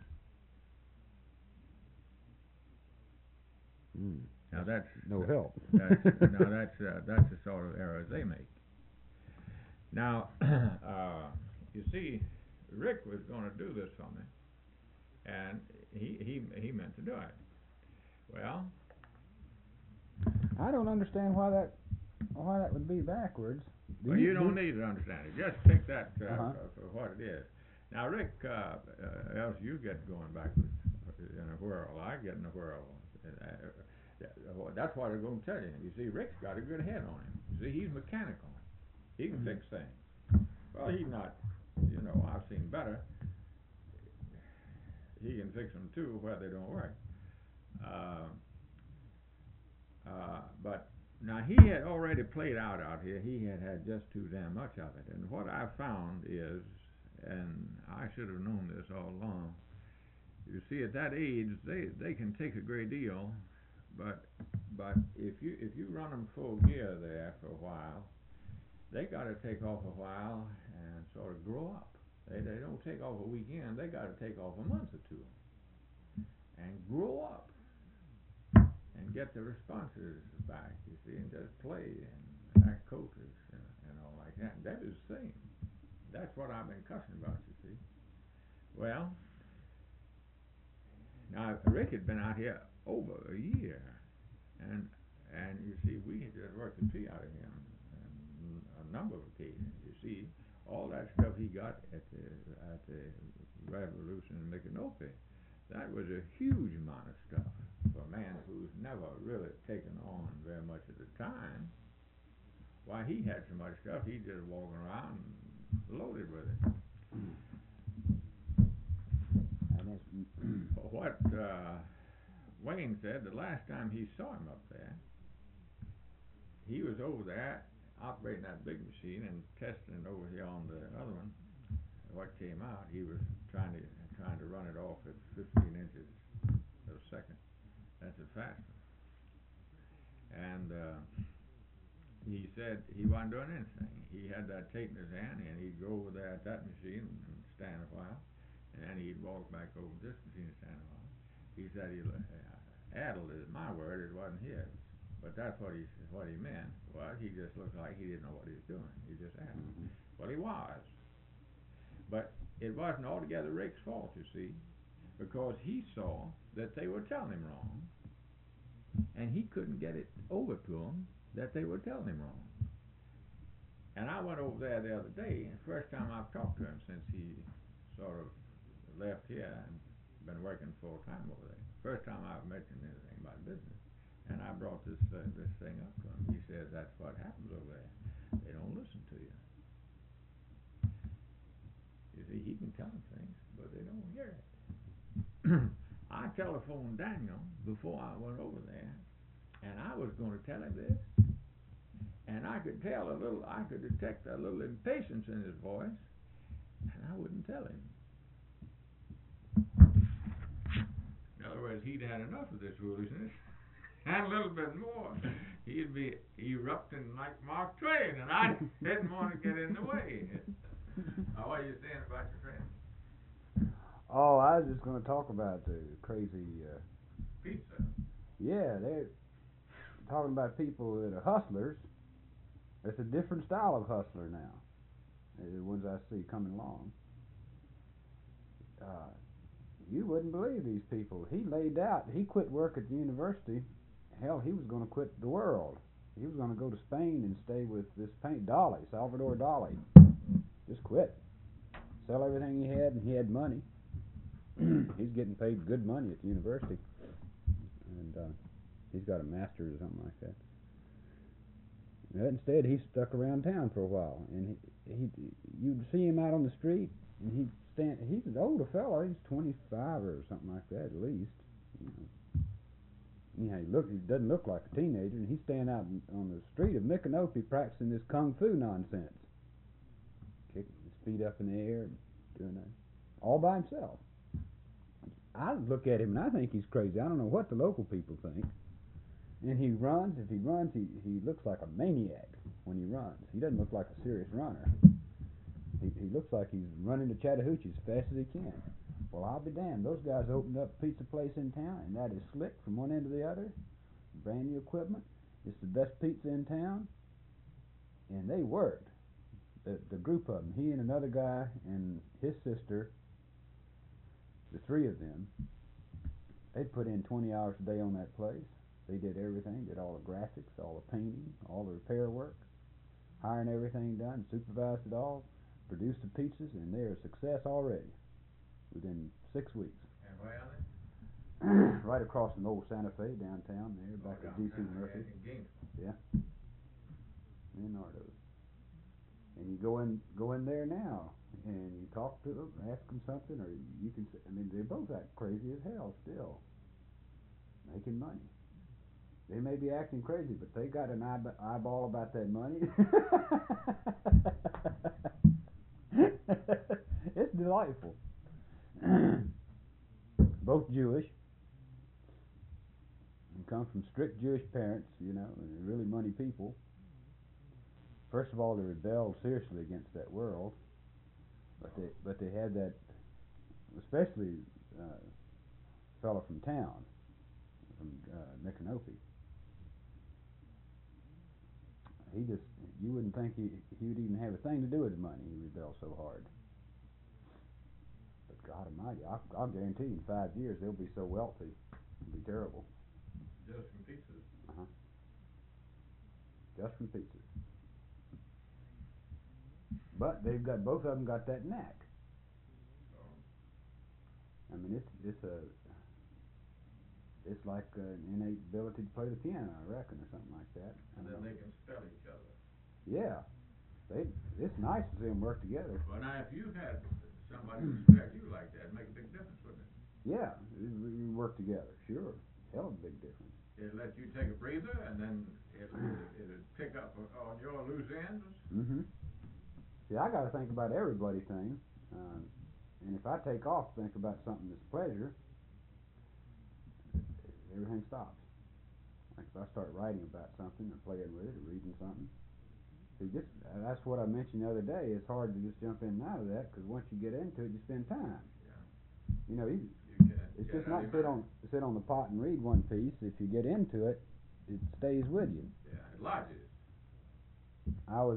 Now that's no help. That's the sort of errors they make. Now, you see, Rick was going to do this for me, and he meant to do it. Well, I don't understand why that would be backwards. Well, you don't need to understand it. Just take that for what it is. Now, Rick, else you get going backwards in a whirl. I get in a whirl. That's what I'm going to tell you. You see, Rick's got a good head on him. You see, he's mechanical. He can fix things. Well, he's not, I've seen better. He can fix them too where they don't work. But Now he had already played out here. He had had just too damn much of it. And what I found is, and I should have known this all along. You see, at that age, they can take a great deal, but if you run them full gear there for a while, they got to take off a while and sort of grow up. They don't take off a weekend. They got to take off a month or two and grow up and get the responses back. You see, and just play and act coaches and all like that. And that is the same. That's what I've been cussing about. You see. Well. Now Rick had been out here over a year, and you see we had just worked the tea out of him on a number of occasions. You see all that stuff he got at the revolution in Micanopy, that was a huge amount of stuff for a man who's never really taken on very much at the time. Why, he had so much stuff he just walking around loaded with it. What Wayne said, the last time he saw him up there, he was over there operating that big machine and testing it over here on the other one. What came out, he was trying to run it off at 15 inches a second. That's a fast one. And he said he wasn't doing anything. He had that tape in his hand, and he'd go over there at that machine and stand a while. And then he'd walk back over this machine and stand a while. He said he addled is my word, it wasn't his. But that's what he meant. Was he just looked like he didn't know what he was doing. He just addled. Mm-hmm. Well, he was. But it wasn't altogether Rick's fault, you see, because he saw that they were telling him wrong, and he couldn't get it over to them that they were telling him wrong. And I went over there the other day, and the first time I've talked to him since he sort of left here and been working full time over there. First time I've mentioned anything about business, and I brought this thing up to him. He says that's what happens over there. They don't listen to you. You see, he can tell them things, but they don't hear it. I telephoned Daniel before I went over there, and I was going to tell him this, and I could detect a little impatience in his voice, and I wouldn't tell him. In other words, he'd had enough of this foolishness, and a little bit more. He'd be erupting like Mark Twain, and I didn't want to get in the way. What are you saying about your friend? Oh, I was just going to talk about the crazy pizza. Yeah, they're talking about people that are hustlers. It's a different style of hustler now. The ones I see coming along. You wouldn't believe these people. He laid out. He quit work at the university. Hell, he was going to quit the world. He was going to go to Spain and stay with this Dali, Salvador Dali. Just quit. Sell everything he had, and he had money. He's getting paid good money at the university. And he's got a master's or something like that. But instead, he stuck around town for a while. And you'd see him out on the street, and he's an older fellow. He's 25 or something like that, at least. He doesn't look like a teenager, and he's standing out on the street of Micanopy practicing this kung fu nonsense, kicking his feet up in the air and doing that all by himself. I look at him and I think he's crazy. I don't know what the local people think. And he runs. If he runs, he looks like a maniac when he runs. He doesn't look like a serious runner. He looks like he's running to Chattahoochee as fast as he can. Well, I'll be damned. Those guys opened up a pizza place in town, and that is slick from one end to the other. Brand new equipment. It's the best pizza in town. And they worked. The group of them, he and another guy and his sister, the three of them, they put in 20 hours a day on that place. They did everything, did all the graphics, all the painting, all the repair work, hiring everything done, supervised it all, produced the pizzas, and they're a success already within 6 weeks. And where are they? Right across from old Santa Fe downtown there, back at G.C. Murphy. Yeah. In Nardos. And you go in there now, and you talk to them, ask them something, or you can. I mean, they both act crazy as hell still, making money. they may be acting crazy, but they got an eyeball about that money. It's delightful. Both Jewish. And come from strict Jewish parents, you know, and they're really money people. First of all, they rebelled seriously against that world, but they had that, especially fellow from town, from Micanopy. You wouldn't think he would even have a thing to do with the money. He rebelled so hard. But God Almighty, I'll guarantee you, in 5 years they'll be so wealthy, it'll be terrible. Just from pizzas. Just from pizzas. But they've got, both of them got that knack. I mean, it's like an innate ability to play the piano, I reckon, or something like that. And then they can spell each other. Yeah, it's nice to see them work together. Well, now, if you had somebody who spelled you like that, it'd make a big difference, wouldn't it? Yeah, we work together, sure. Hell of a big difference. It'd let you take a breather, and then it'd pick up on your loose ends. Mm-hmm. See, I got to think about everybody thing, and if I take off to think about something that's pleasure, everything stops. Like if I start writing about something, or playing with it, or reading something. See, that's what I mentioned the other day. It's hard to just jump in and out of that, because once you get into it, you spend time. Yeah. You know, it's get just not sit on the pot and read one piece. If you get into it, it stays with you. Yeah, it lodges. I was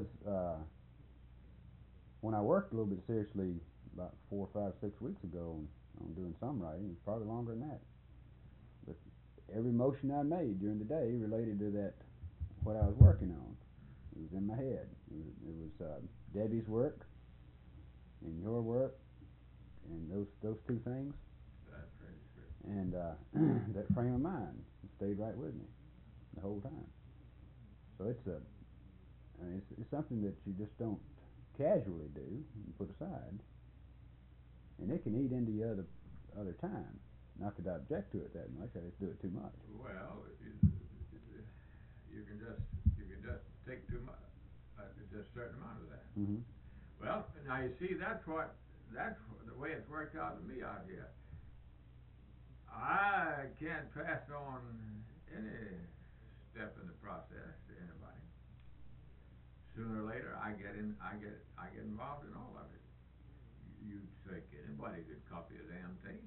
when I worked a little bit seriously about 4, 5, 6 weeks ago on doing some writing. It was probably longer than that. But every motion I made during the day related to that what I was working on. It was in my head. It was Debbie's work and your work, and those two things. That's pretty good. And that frame of mind stayed right with me the whole time. So it's something that you just don't casually do and put aside, and it can eat into your other time. Not that I object to it that much. I just do it too much. Well, you can just take too much, just a certain amount of that. Mm-hmm. Well, now you see, that's the way it's worked out with me out here. I can't pass on any step in the process to anybody. Sooner or later, I get involved in all of it. You'd think anybody could copy a damn thing,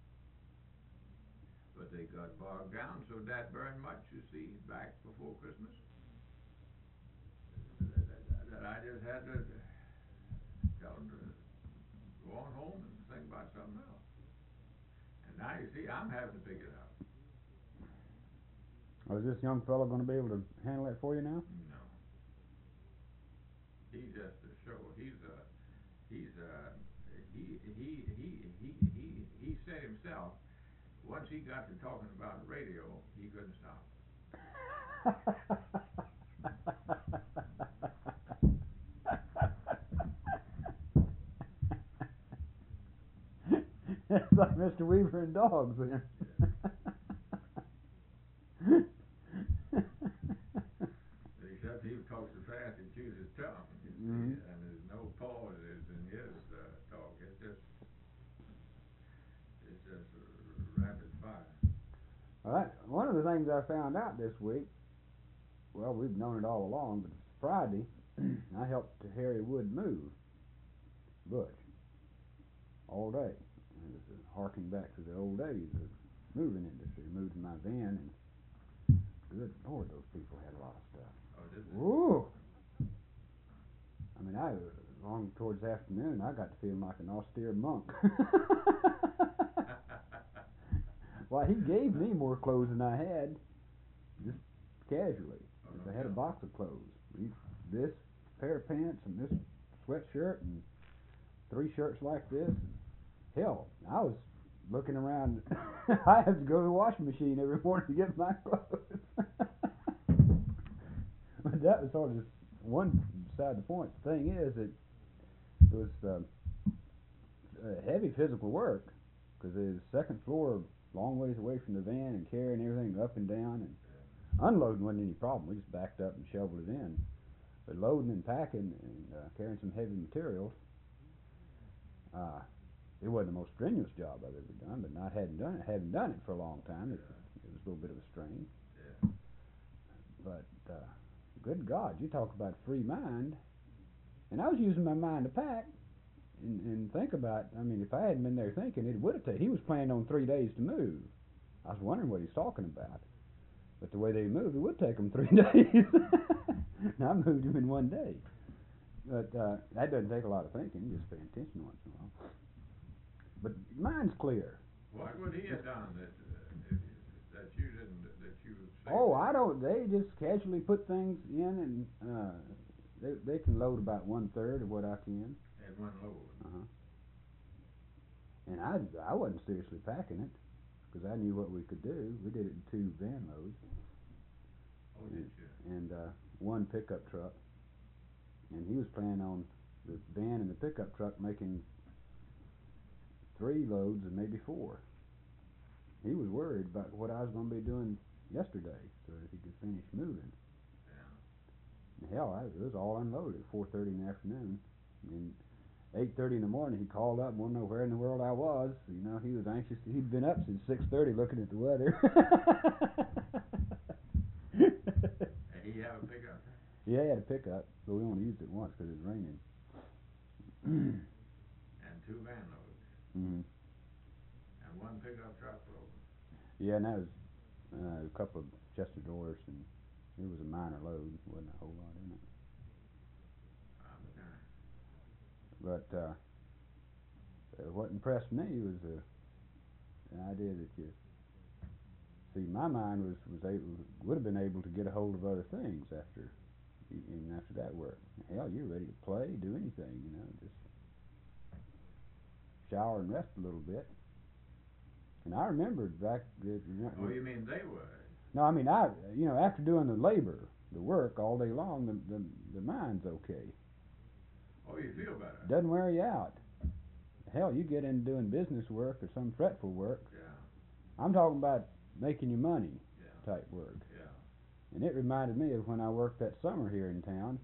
but they got bogged down so that very much, you see, back before Christmas, that I just had to tell them to go on home and think about something else. And now you see, I'm having to figure it out. Is this young fellow going to be able to handle that for you now? No. He's just a show. He said himself, once he got to talking about radio, he couldn't stop. It's like Mr. Weaver and dogs then. Except he talks so fast he chews his tongue, you see, Mm-hmm. and there's no pauses in his talk. It's just rapid fire. All right. One of the things I found out this week, well, we've known it all along, but Friday, I helped Harry Wood move Butch all day. It was harking back to the old days of moving industry. Moved in my van, and good Lord, those people had a lot of stuff. Oh, did they? Woo! I mean, long towards the afternoon, I got to feel like an austere monk. Why, he gave me more clothes than I had, just casually. I had a box of clothes. This pair of pants and this sweatshirt and 3 shirts like this. Hell, I was looking around. I have to go to the washing machine every morning to get my clothes. But that was sort of just one side of the point. The thing is, it was heavy physical work, because it was second floor, long ways away from the van, and carrying everything up and down, and Unloading wasn't any problem. We just backed up and shoveled it in. But loading and packing and carrying some heavy materials, it wasn't the most strenuous job I've ever done. But I hadn't done it for a long time. It was a little bit of a strain. Yeah. But good God, you talk about free mind. And I was using my mind to pack and think about. I mean, if I hadn't been there thinking, it would have taken. He was planning on 3 days to move. I was wondering what he's talking about. But the way they moved, it would take them 3 days. And I moved him in 1 day. But that doesn't take a lot of thinking. Just pay attention once in a while. But mine's clear. What would he have done that you didn't, that you saved? Oh, I don't. They just casually put things in, and they can load about 1/3 of what I can. At one load. And I wasn't seriously packing it because I knew what we could do. We did it in 2 van loads. Oh, did you? And 1 pickup truck. And he was planning on the van and the pickup truck making 3 loads and maybe 4. He was worried about what I was going to be doing yesterday so that he could finish moving. Yeah. And hell, it was all unloaded at 4:30 in the afternoon. And 8:30 in the morning, he called up and wanted to know where in the world I was. You know, he was anxious. He'd been up since 6:30 looking at the weather. And he have a pickup? Yeah, he had a pickup, but we only used it once because it was raining. And 2 van loads? Mm-hmm. And 1 pickup truck load? Yeah, and that was a couple of chest of drawers, and it was a minor load. Wasn't a whole lot in it. But what impressed me was the idea that you see. My mind would have been able to get a hold of other things even after that work. Hell, you're ready to play, do anything, you know, just shower and rest a little bit. And I remembered back that. Oh, you mean they would? No, I mean after doing the labor, the work all day long, the mind's okay. Oh, you feel better? Doesn't wear you out. Hell, you get into doing business work or some fretful work. Yeah. I'm talking about making you money type work. Yeah. And it reminded me of when I worked that summer here in town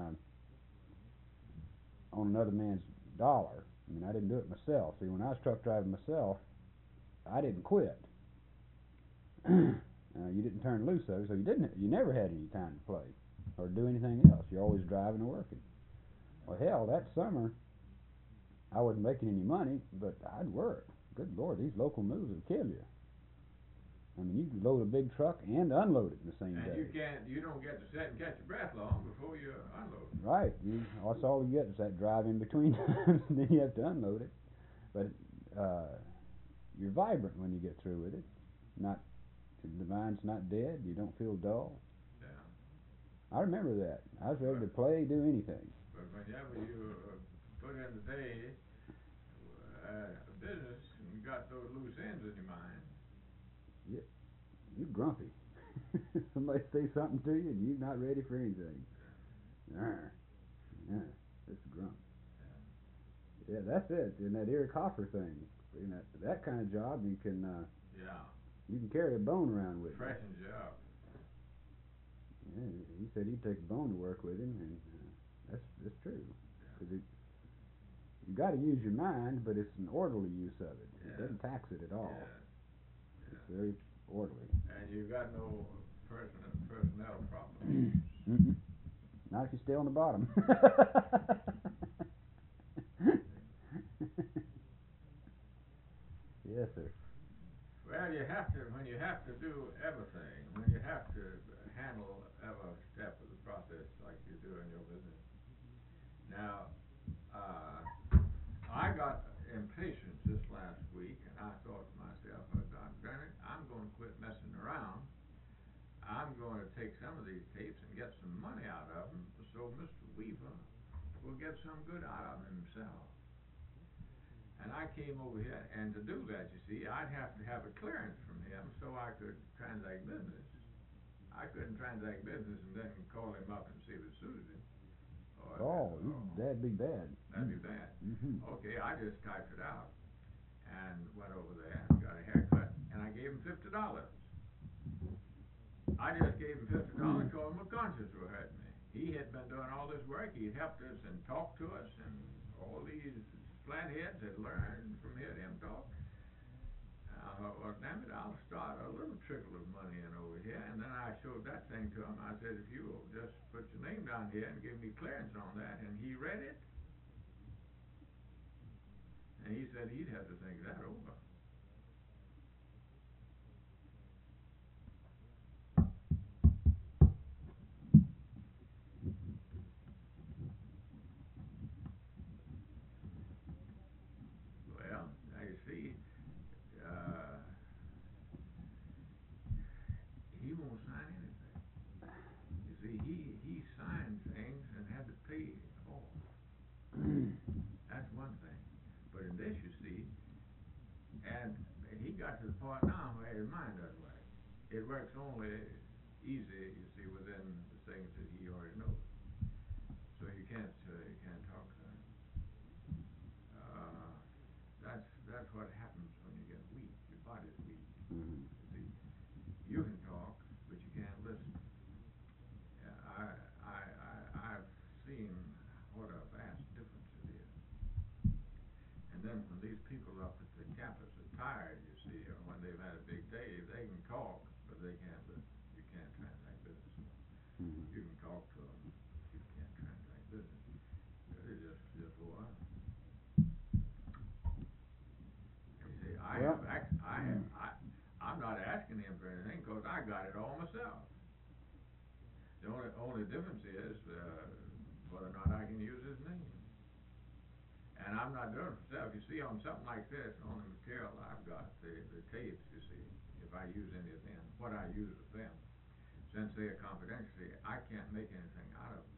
on another man's dollar. I mean, I didn't do it myself. See, when I was truck driving myself, I didn't quit. You didn't turn loose of it, so you never had any time to play or do anything else. You're always driving or working. Well, hell, that summer, I wasn't making any money, but I'd work. Good Lord, these local moves will kill you. I mean, you can load a big truck and unload it in the same day. And you don't get to sit and catch your breath long before you unload. Right. That's all you get is that drive in between times, and then you have to unload it. But you're vibrant when you get through with it. The mind's not dead. You don't feel dull. Yeah. I remember that. I was ready to play, do anything. But whenever you put in the day business and you got those loose ends in your mind. You're grumpy. Somebody say something to you and you're not ready for anything. That's a grump. Yeah, that's it. And that Eric Hoffer thing. In that kind of job, you can carry a bone around with you. Freshens you up. Yeah, he said he'd take a bone to work with him, and that's true. Because you got to use your mind, but it's an orderly use of it. It doesn't tax it at all. It's very orderly. And you got no personnel problems. Mm-hmm. Not if you stay on the bottom. Yes, sir. Well, when you have to do everything, when you have to handle every step of the process like you do in your business. Now, I got impatient this last week, and I thought to myself, darn it, I'm going to quit messing around. I'm going to take some of these tapes and get some money out of them so Mr. Weaver will get some good out of himself. And I came over here, and to do that, you see, I'd have to have a clearance from him so I could transact business. I couldn't transact business and then call him up and see if it suited him. That'd be bad. That'd be bad. Mm-hmm. Okay, I just typed it out and went over there and got a haircut, and I gave him $50. I just gave him $50 because my conscience was hurting me. He had been doing all this work. He helped us and talked to us, and all these flatheads had learned from hearing him talk. I thought, well, damn it, I'll start a little trickle of money in over here. And then I showed that thing to him. I said, if you will just put your name down here and give me clearance on that. And he read it. And he said he'd have to think that over. Well, now you see, he won't sign anything. You see, he signed things and had to pay all. That's one thing. But in this, you see, and he got to the point now where his mind doesn't work. It works only easy, you see, within the things that he already knows. So you can't talk to him. That's what happens when you get weak. Your body's weak. Mm-hmm. You see, you can talk, but you can't listen. Yeah, I've seen what a vast difference it is. And then when these people up at the campus are tired, you see, or when they've had a big day, they can talk, but they can't listen. You can't transact business with them. Mm-hmm. You can talk to them, but you can't transact business. They just wore out. You see, I'm not asking him for anything because I got it all myself. The only difference is whether or not I can use his name. And I'm not doing it myself. You see, on something like this, on the material I've got, the tapes, you see, if I use any of them, what I use of them, since they are confidential, I can't make anything out of them.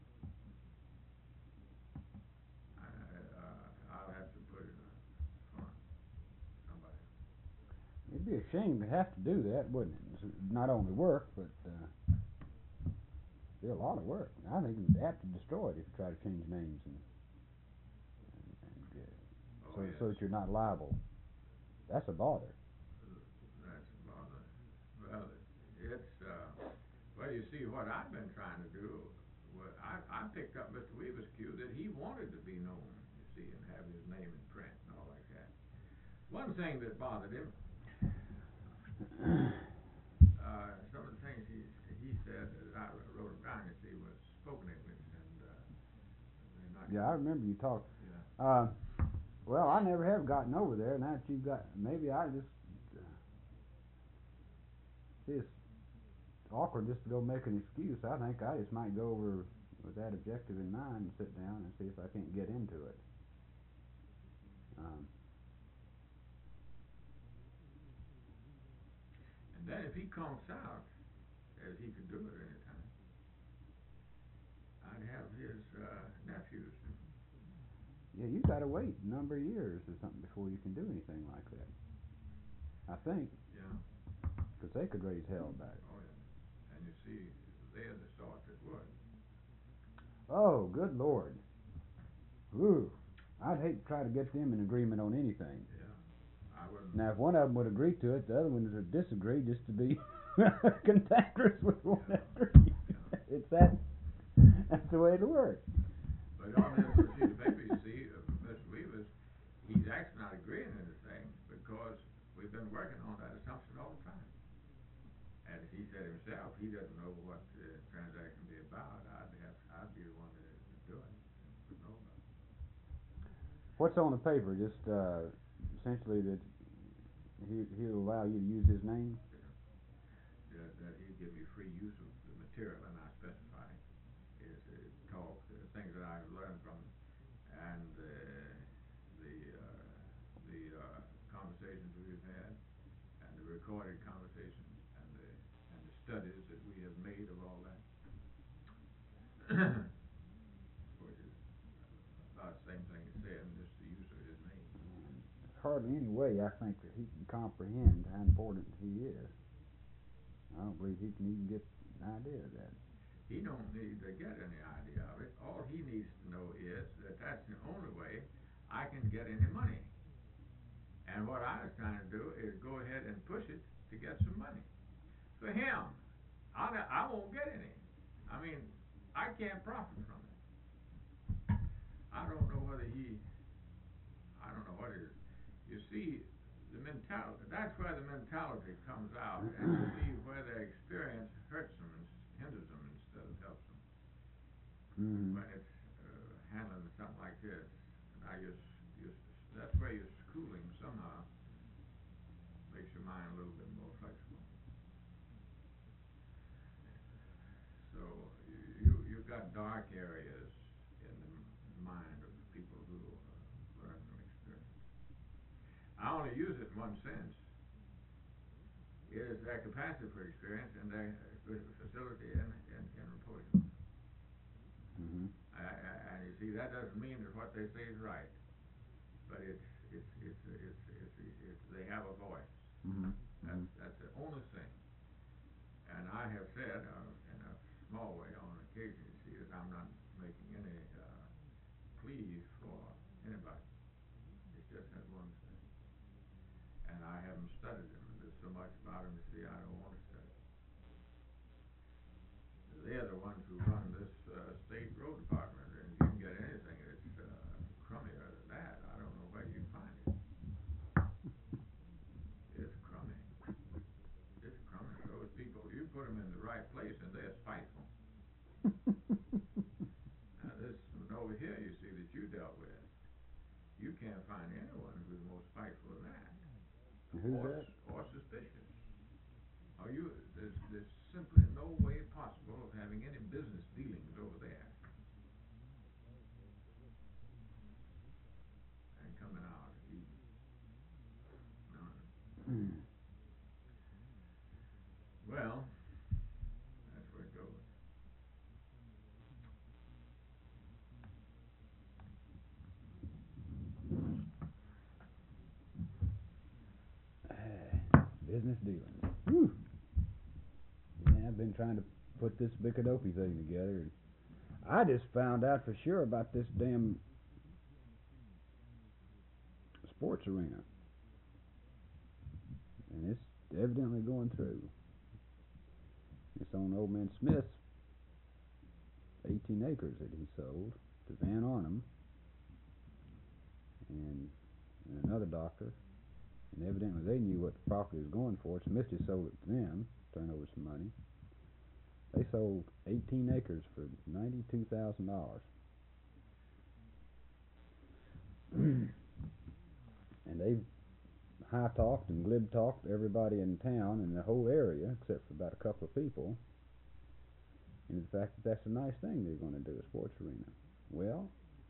I'll have to put it in front of somebody. It'd be a shame to have to do that, wouldn't it? It's not only work, but be a lot of work. I think you'd have to destroy it if you try to change names so that you're not liable. That's a bother. That's a bother. Well, it's well, you see, what I've been trying to do, I picked up Mr. Weaver's cue that he wanted to be known, you see, and have his name in print and all like that. One thing that bothered him, some of the things he said that I wrote down, you see, was spoken English, and they're not. Yeah, I remember you talked. Yeah. Well, I never have gotten over there. Now that you've got, maybe I just see it's awkward just to go make an excuse. I think I just might go over with that objective in mind and sit down and see if I can't get into it. And then if he comes out, as he could do it any time, I'd have his nephews. Yeah, you got to wait a number of years or something before you can do anything like that. I think. Yeah. Because they could raise hell about it. Oh yeah. And you see, they're the sort that would. Oh, good Lord. Ooh. I'd hate to try to get them in agreement on anything. Yeah. I wouldn't. Now, if one of them would agree to it, the other ones would disagree just to be cantankerous with one another. It's that's the way it'll work. But on this sheet of paper, you see, Mr. Weaver's, he's actually not agreeing to anything because we've been working on that assumption all the time. And he said himself, he doesn't know what the transaction be about. I'd be the one to do it and would know about it. What's on the paper? Just essentially that he'll allow you to use his name? That he'd give me free use of the material, and I specify his talk, the things that I've learned from him, and the conversations we've had, and the recorded conversations, and the studies that we have made of all that, which is about the same thing as saying just the use of his name. Hardly any way I think that he can comprehend how important he is. I don't believe he can even get an idea of that. He don't need to get any idea of it. All he needs to know is that that's the only way I can get any money. And what I was trying to do is go ahead and push it to get some money. For him, I won't get any. I mean, I can't profit from it. I don't know whether I don't know what it is. You see, the mentality, that's where the mentality comes out, and you see where their experience hurts them and hinders them instead of helps them. When it's handling something like this, now that's where your schooling somehow makes your mind a little bit more flexible. So you've got dark areas in the mind of the people who learn from experience. I only use it in one sense. It is their capacity for experience and their facility in reporting. And you see, that doesn't mean that what they say is right, but they have a voice. That's the only thing. And I have said in a small way on occasion, you see, that I'm not making any pleas for anybody. It's just that one thing. And I haven't studied them. There's so much about them, you see, I don't want to study. They're the ones who run this state road department, and you can get anything that's crummier than that. I don't know where you find it. It's crummy. It's crummy. Those people, you put them in the right place, and they're spiteful. Now this one over here, you see, that you dealt with, you can't find anyone who's more spiteful than that. Who's that? Or suspicious. There's simply no way possible of having any business dealings over there. And coming out even. None. Well, that's where it goes. Business dealings. Whew. Yeah, I've been trying to put this Micanopy thing together. And I just found out for sure about this damn sports arena. And it's evidently going through. It's on Old Man Smith's 18 acres that he sold to Van Arnhem and another doctor. And evidently they knew what the property was going for. Smith just sold it to them, turned over some money. They sold 18 acres for $92,000. And they've high-talked and glib-talked everybody in town and the whole area, except for about a couple of people, into the fact that that's a nice thing they're going to do, a sports arena. Well,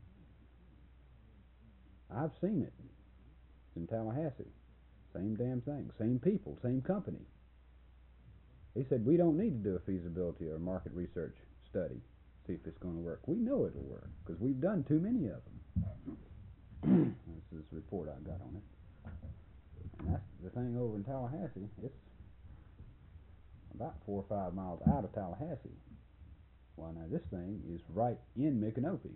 I've seen it. It's in Tallahassee. Same damn thing. Same people. Same company. They said, we don't need to do a feasibility or market research study, see if it's going to work. We know it'll work, because we've done too many of them. This is the report I got on it. And that's the thing over in Tallahassee. It's about 4 or 5 miles out of Tallahassee. Well, now this thing is right in Micanopy.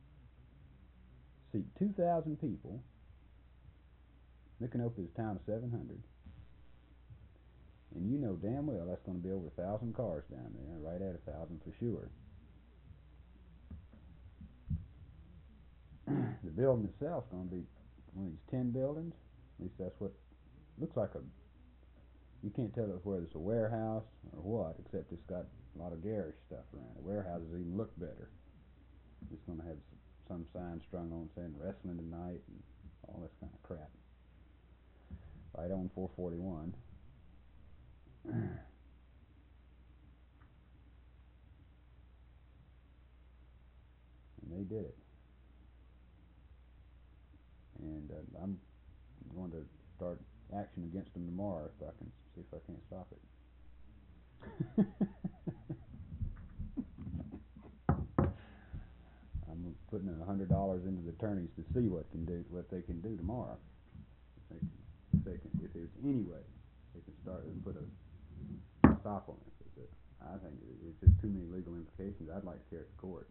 Seat 2,000 people. Micanopy is a town of 700. And you know damn well that's going to be over 1,000 cars down there, right at 1,000 for sure. The building itself is going to be one of these 10 buildings. At least that's what looks like a. You can't tell whether it's a warehouse or what, except it's got a lot of garish stuff around it. Warehouses even look better. It's going to have some sign strung on saying wrestling tonight and all this kind of crap. Right on 441. And they did it. And I'm going to start action against them tomorrow if I can see if I can't stop it. I'm putting $100 into the attorneys to see what they can do tomorrow. If there's any way they can start and put a stop on it. I think it's just too many legal implications. I'd like to carry it to court.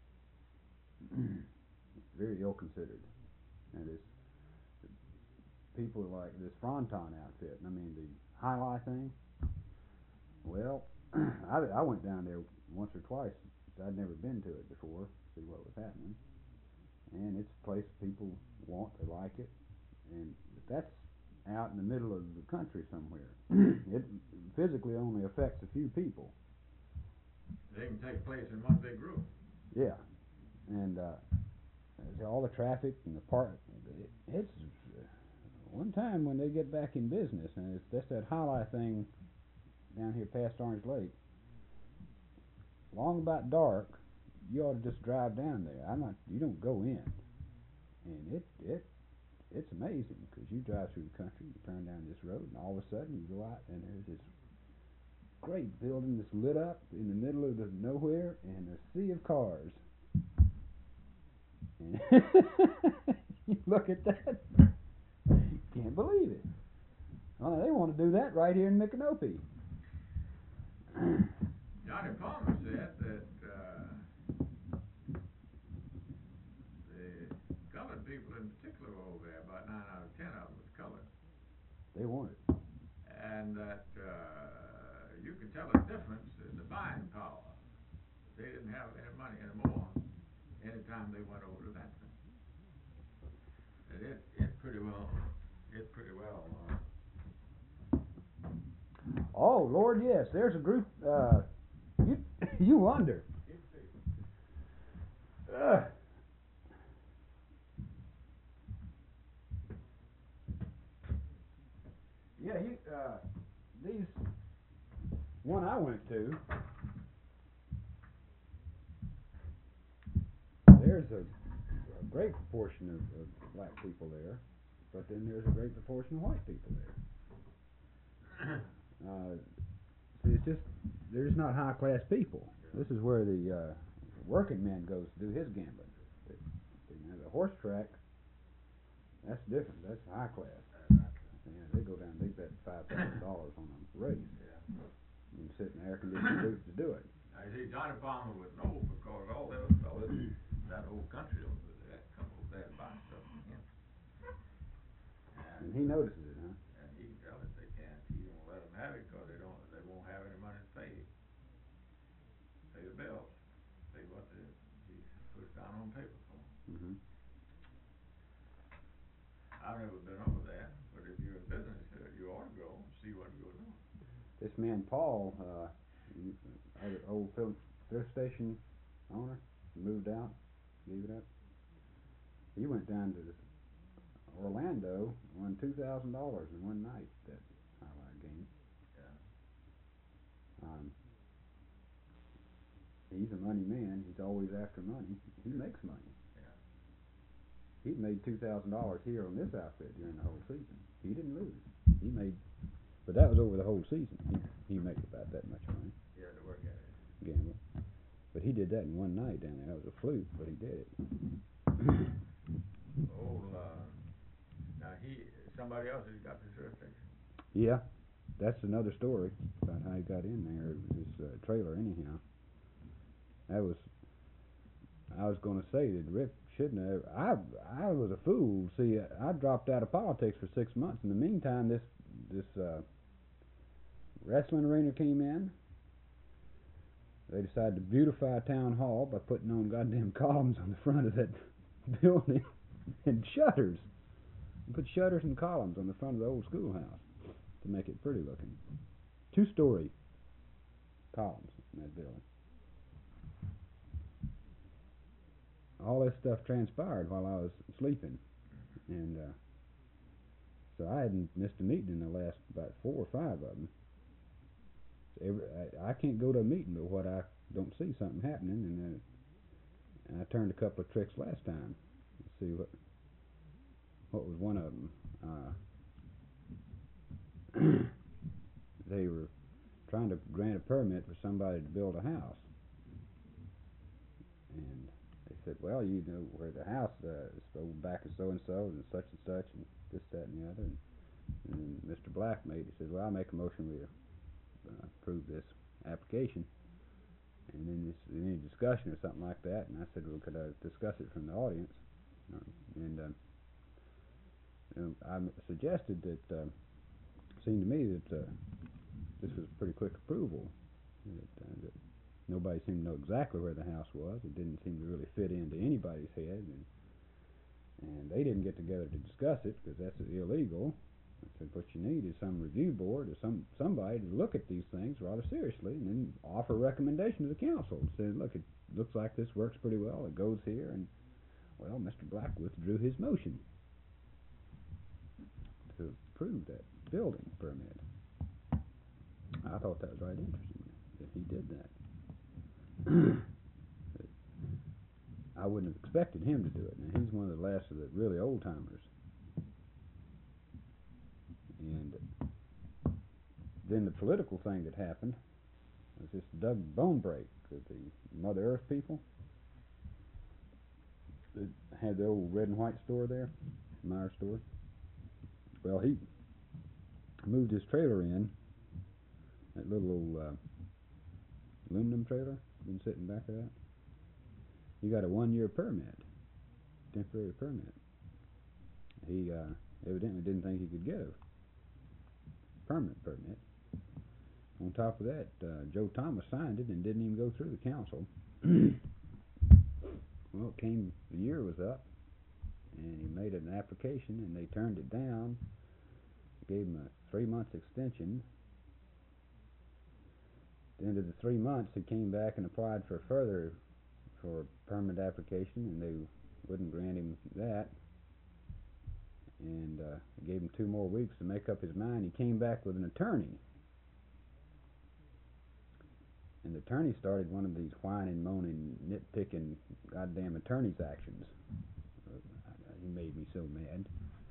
It's very ill considered. And people like this Fronton outfit. I mean the Highlight thing. Well, I went down there once or twice. I'd never been to it before. See what was happening, and it's a place people want. They like it, and that's out in the middle of the country somewhere. It physically only affects a few people. They can take place in one big group. Yeah, and all the traffic and the park. It's one time when they get back in business, and it's just that Highlight thing down here past Orange Lake. Long about dark, you ought to just drive down there. You don't go in, and it's amazing because you drive through the country, you turn down this road, and all of a sudden you go out and there's this great building that's lit up in the middle of the nowhere and a sea of cars. And you look at that, you can't believe it. Well, they want to do that right here in Micanopy. Johnny Palmer said that the colored people in particular were over there, about 9 out of 10 of them was colored. They want it. And that you could tell the difference in the buying power. They didn't have any money anymore anytime they went over to that thing. And it pretty well. Oh Lord, yes. There's a group. You wonder. Yeah, these one I went to. There's a great proportion of black people there, but then there's a great proportion of white people there. See, it's just they're just not high class people. This is where the working man goes to do his gambling. The horse track, that's different. That's high class. Yeah, they go down. They bet $5,000 on a race. Yeah. And sit in air conditioned booth to do it. I see Johnny Palmer would know because all those fellas, that whole country over there, come over there and buy stuff from him. And he notices it, huh? And he can tell it they can't. He won't let them have it because they won't have any money to pay the bills, pay what he puts down on paper for them. Mm-hmm. I've never been over there, but if you're in business, you ought to go and see what you're doing. This man Paul, old thrift station owner, moved out, gave it up. He went down to Orlando, won $2,000 in one night that Highlight game. Yeah. He's a money man. He's always after money. He makes money. Yeah. He made $2,000 here on this outfit during the whole season. He didn't lose. He made, but that was over the whole season. He made about that much money. He had to work at it. Gamble. But he did that in one night down there. That was a fluke, but he did it. Now somebody else has got this surf station. Yeah, that's another story about how he got in there. It was his trailer, anyhow. I was going to say that Rip shouldn't have. I was a fool. See, I dropped out of politics for 6 months. In the meantime, this wrestling arena came in. They decided to beautify town hall by putting on goddamn columns on the front of that building and shutters. Put shutters and columns on the front of the old schoolhouse to make it pretty looking. 2-story columns in that building. All this stuff transpired while I was sleeping, and so I hadn't missed a meeting in the last about 4 or 5 of them. So I can't go to a meeting but what I don't see something happening, and I turned a couple of tricks last time. Let's see what was one of them. They were trying to grant a permit for somebody to build a house, and they said, well, you know where the house is back of so and such, and this, that, and the other. And then Mr. Black he said, well, I'll make a motion we approve this application. And then any discussion or something like that. And I said, well, could I discuss it from the audience? And I suggested that it seemed to me that this was pretty quick approval. That nobody seemed to know exactly where the house was. It didn't seem to really fit into anybody's head, and they didn't get together to discuss it because that's illegal. I said, what you need is some review board or somebody to look at these things rather seriously and then offer a recommendation to the council. Saying, look, it looks like this works pretty well. It goes here, and well, Mr. Black withdrew his motion to approve that building permit. I thought that was right interesting that he did that. I wouldn't have expected him to do it. Now, he's one of the last of the really old timers. And then the political thing that happened was this Doug Bonebreak of the Mother Earth people that had the old red and white store there, Meyer store. Well, he moved his trailer in, that little old aluminum trailer, been sitting back of that. He got a 1-year permit, temporary permit. He evidently didn't think he could get a permanent permit. On top of that, Joe Thomas signed it and didn't even go through the council. Well, the year was up, and he made an application, and they turned it down. Gave him a 3-month extension. At the end of the 3 months, he came back and applied for a permanent application, and they wouldn't grant him that. And gave him 2 more weeks to make up his mind. He came back with an attorney. And the attorney started one of these whining, moaning, nitpicking, goddamn attorney's actions. He made me so mad.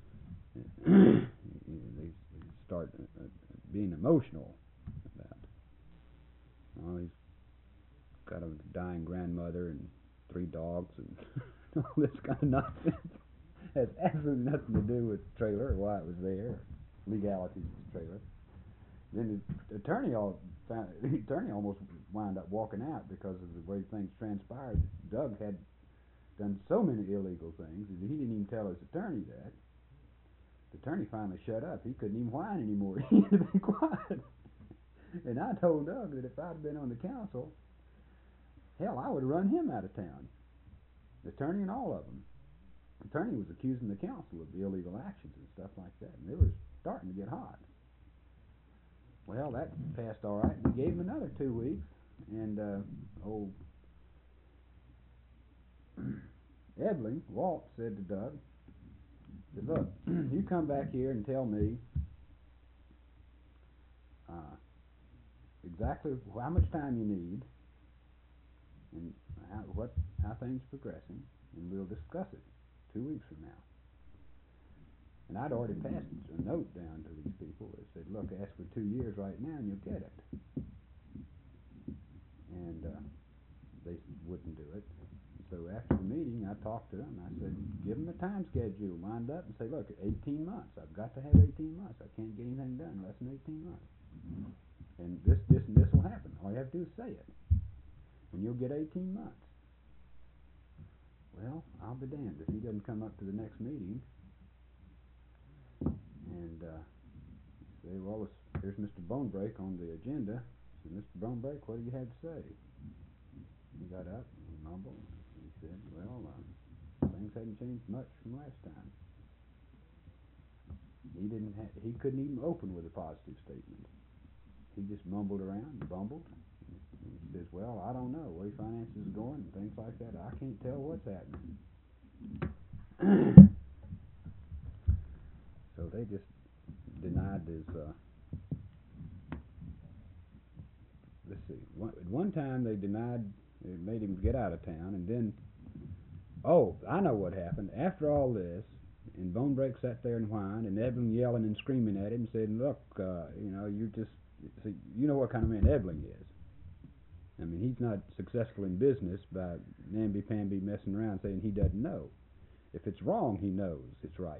They start being emotional about. Well, he's got a dying grandmother and 3 dogs and all this kind of nonsense. Has absolutely nothing to do with the trailer or why it was there, legalities of the trailer. Then the attorney almost wound up walking out because of the way things transpired. Doug had done so many illegal things that he didn't even tell his attorney that. The attorney finally shut up. He couldn't even whine anymore. He had to be quiet. And I told Doug that if I'd been on the council, hell, I would have run him out of town. The attorney and all of them. The attorney was accusing the council of illegal actions and stuff like that, and they were starting to get hot. Well, that passed all right. We gave him another 2 weeks, and old Ebling, Walt, said to Doug, look, you come back here and tell me exactly how much time you need and how things are progressing, and we'll discuss it 2 weeks from now. And I'd already passed a note down to these people that said, look, ask for 2 years right now and you'll get it. And they wouldn't do it. So after the meeting, I talked to them. I said, give them a time schedule lined up and say, look, 18 months. I've got to have 18 months. I can't get anything done less than 18 months. And this and this will happen. All you have to do is say it. And you'll get 18 months. Well, I'll be damned if he doesn't come up to the next meeting and say, well, here's Mr. Bonebreak on the agenda. I said, Mr. Bonebreak, what do you have to say? He got up and he mumbled. He said, well, things hadn't changed much from last time. He couldn't even open with a positive statement. He just mumbled around and bumbled. And he says, well, I don't know where finances is going and things like that. I can't tell what's happening. So they just denied his, let's see, at one time they made him get out of town, and then, oh, I know what happened. After all this, and Bonebreak sat there and whined, and Ebling yelling and screaming at him, said, look, you know what kind of man Ebling is. I mean, he's not successful in business by namby-pamby messing around saying he doesn't know. If it's wrong, he knows it's right.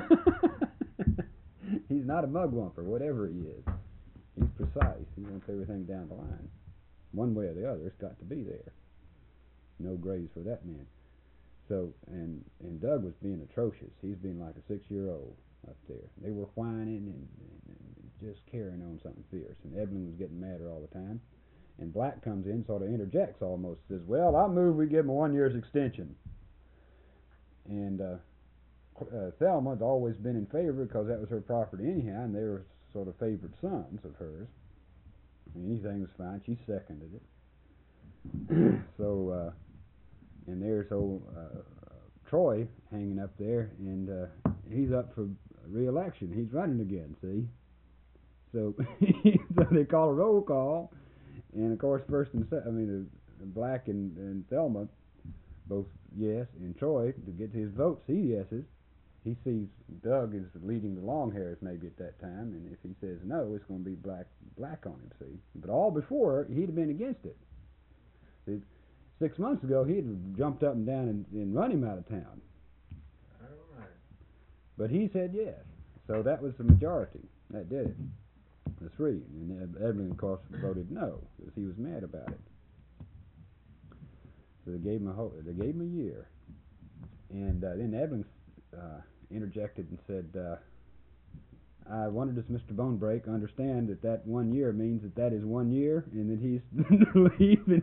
He's not a mugwumper, whatever he is. He's precise. He wants everything down the line. One way or the other, it's got to be there. No grays for that man. So, and Doug was being atrocious. He's being like a 6-year-old. up there. They were whining and just carrying on something fierce. And Evelyn was getting madder all the time. And Black comes in, sort of interjects almost, says, "Well, I move we give him a 1 year's extension." And Thelma had always been in favor because that was her property anyhow, and they were sort of favored sons of hers. Anything was fine. She seconded it. So, and there's old Troy hanging up there, and he's up for re-election. He's running again, see? So, so they call a roll call, and of course, Black and Thelma both yes, and Troy, to get to his votes, he yeses. He sees Doug is leading the long hairs maybe at that time, and if he says no, it's going to be black on him, see? But all before, he'd have been against it. See, 6 months ago, he'd have jumped up and down and run him out of town. I don't know. But he said yes. So that was the majority. That did it. The 3. And Evelyn, of course, voted no, because he was mad about it. So they gave him a year. And then Evelyn interjected and said, "I wonder, does Mr. Bonebreak understand that 1 year means that is 1 year, and that he's leaving?"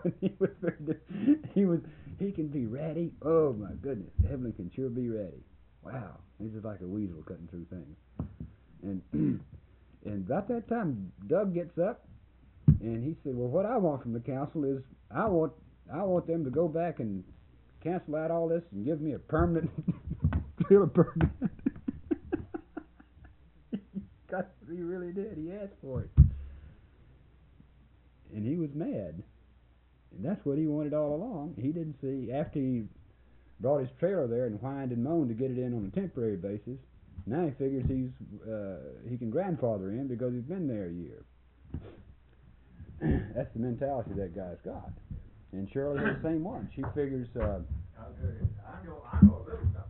He can be ratty. Oh my goodness, Evelyn can sure be ratty. Wow, he's just like a weasel cutting through things. And about that time, Doug gets up, and he said, "Well, what I want from the council is I want them to go back and cancel out all this and give me a permanent trailer permit." He really did. He asked for it. And he was mad. And that's what he wanted all along. He didn't see, after he brought his trailer there and whined and moaned to get it in on a temporary basis, now he figures he can grandfather in because he's been there a year. That's the mentality that guy's got. And Shirley has the same one. She figures... I know a little about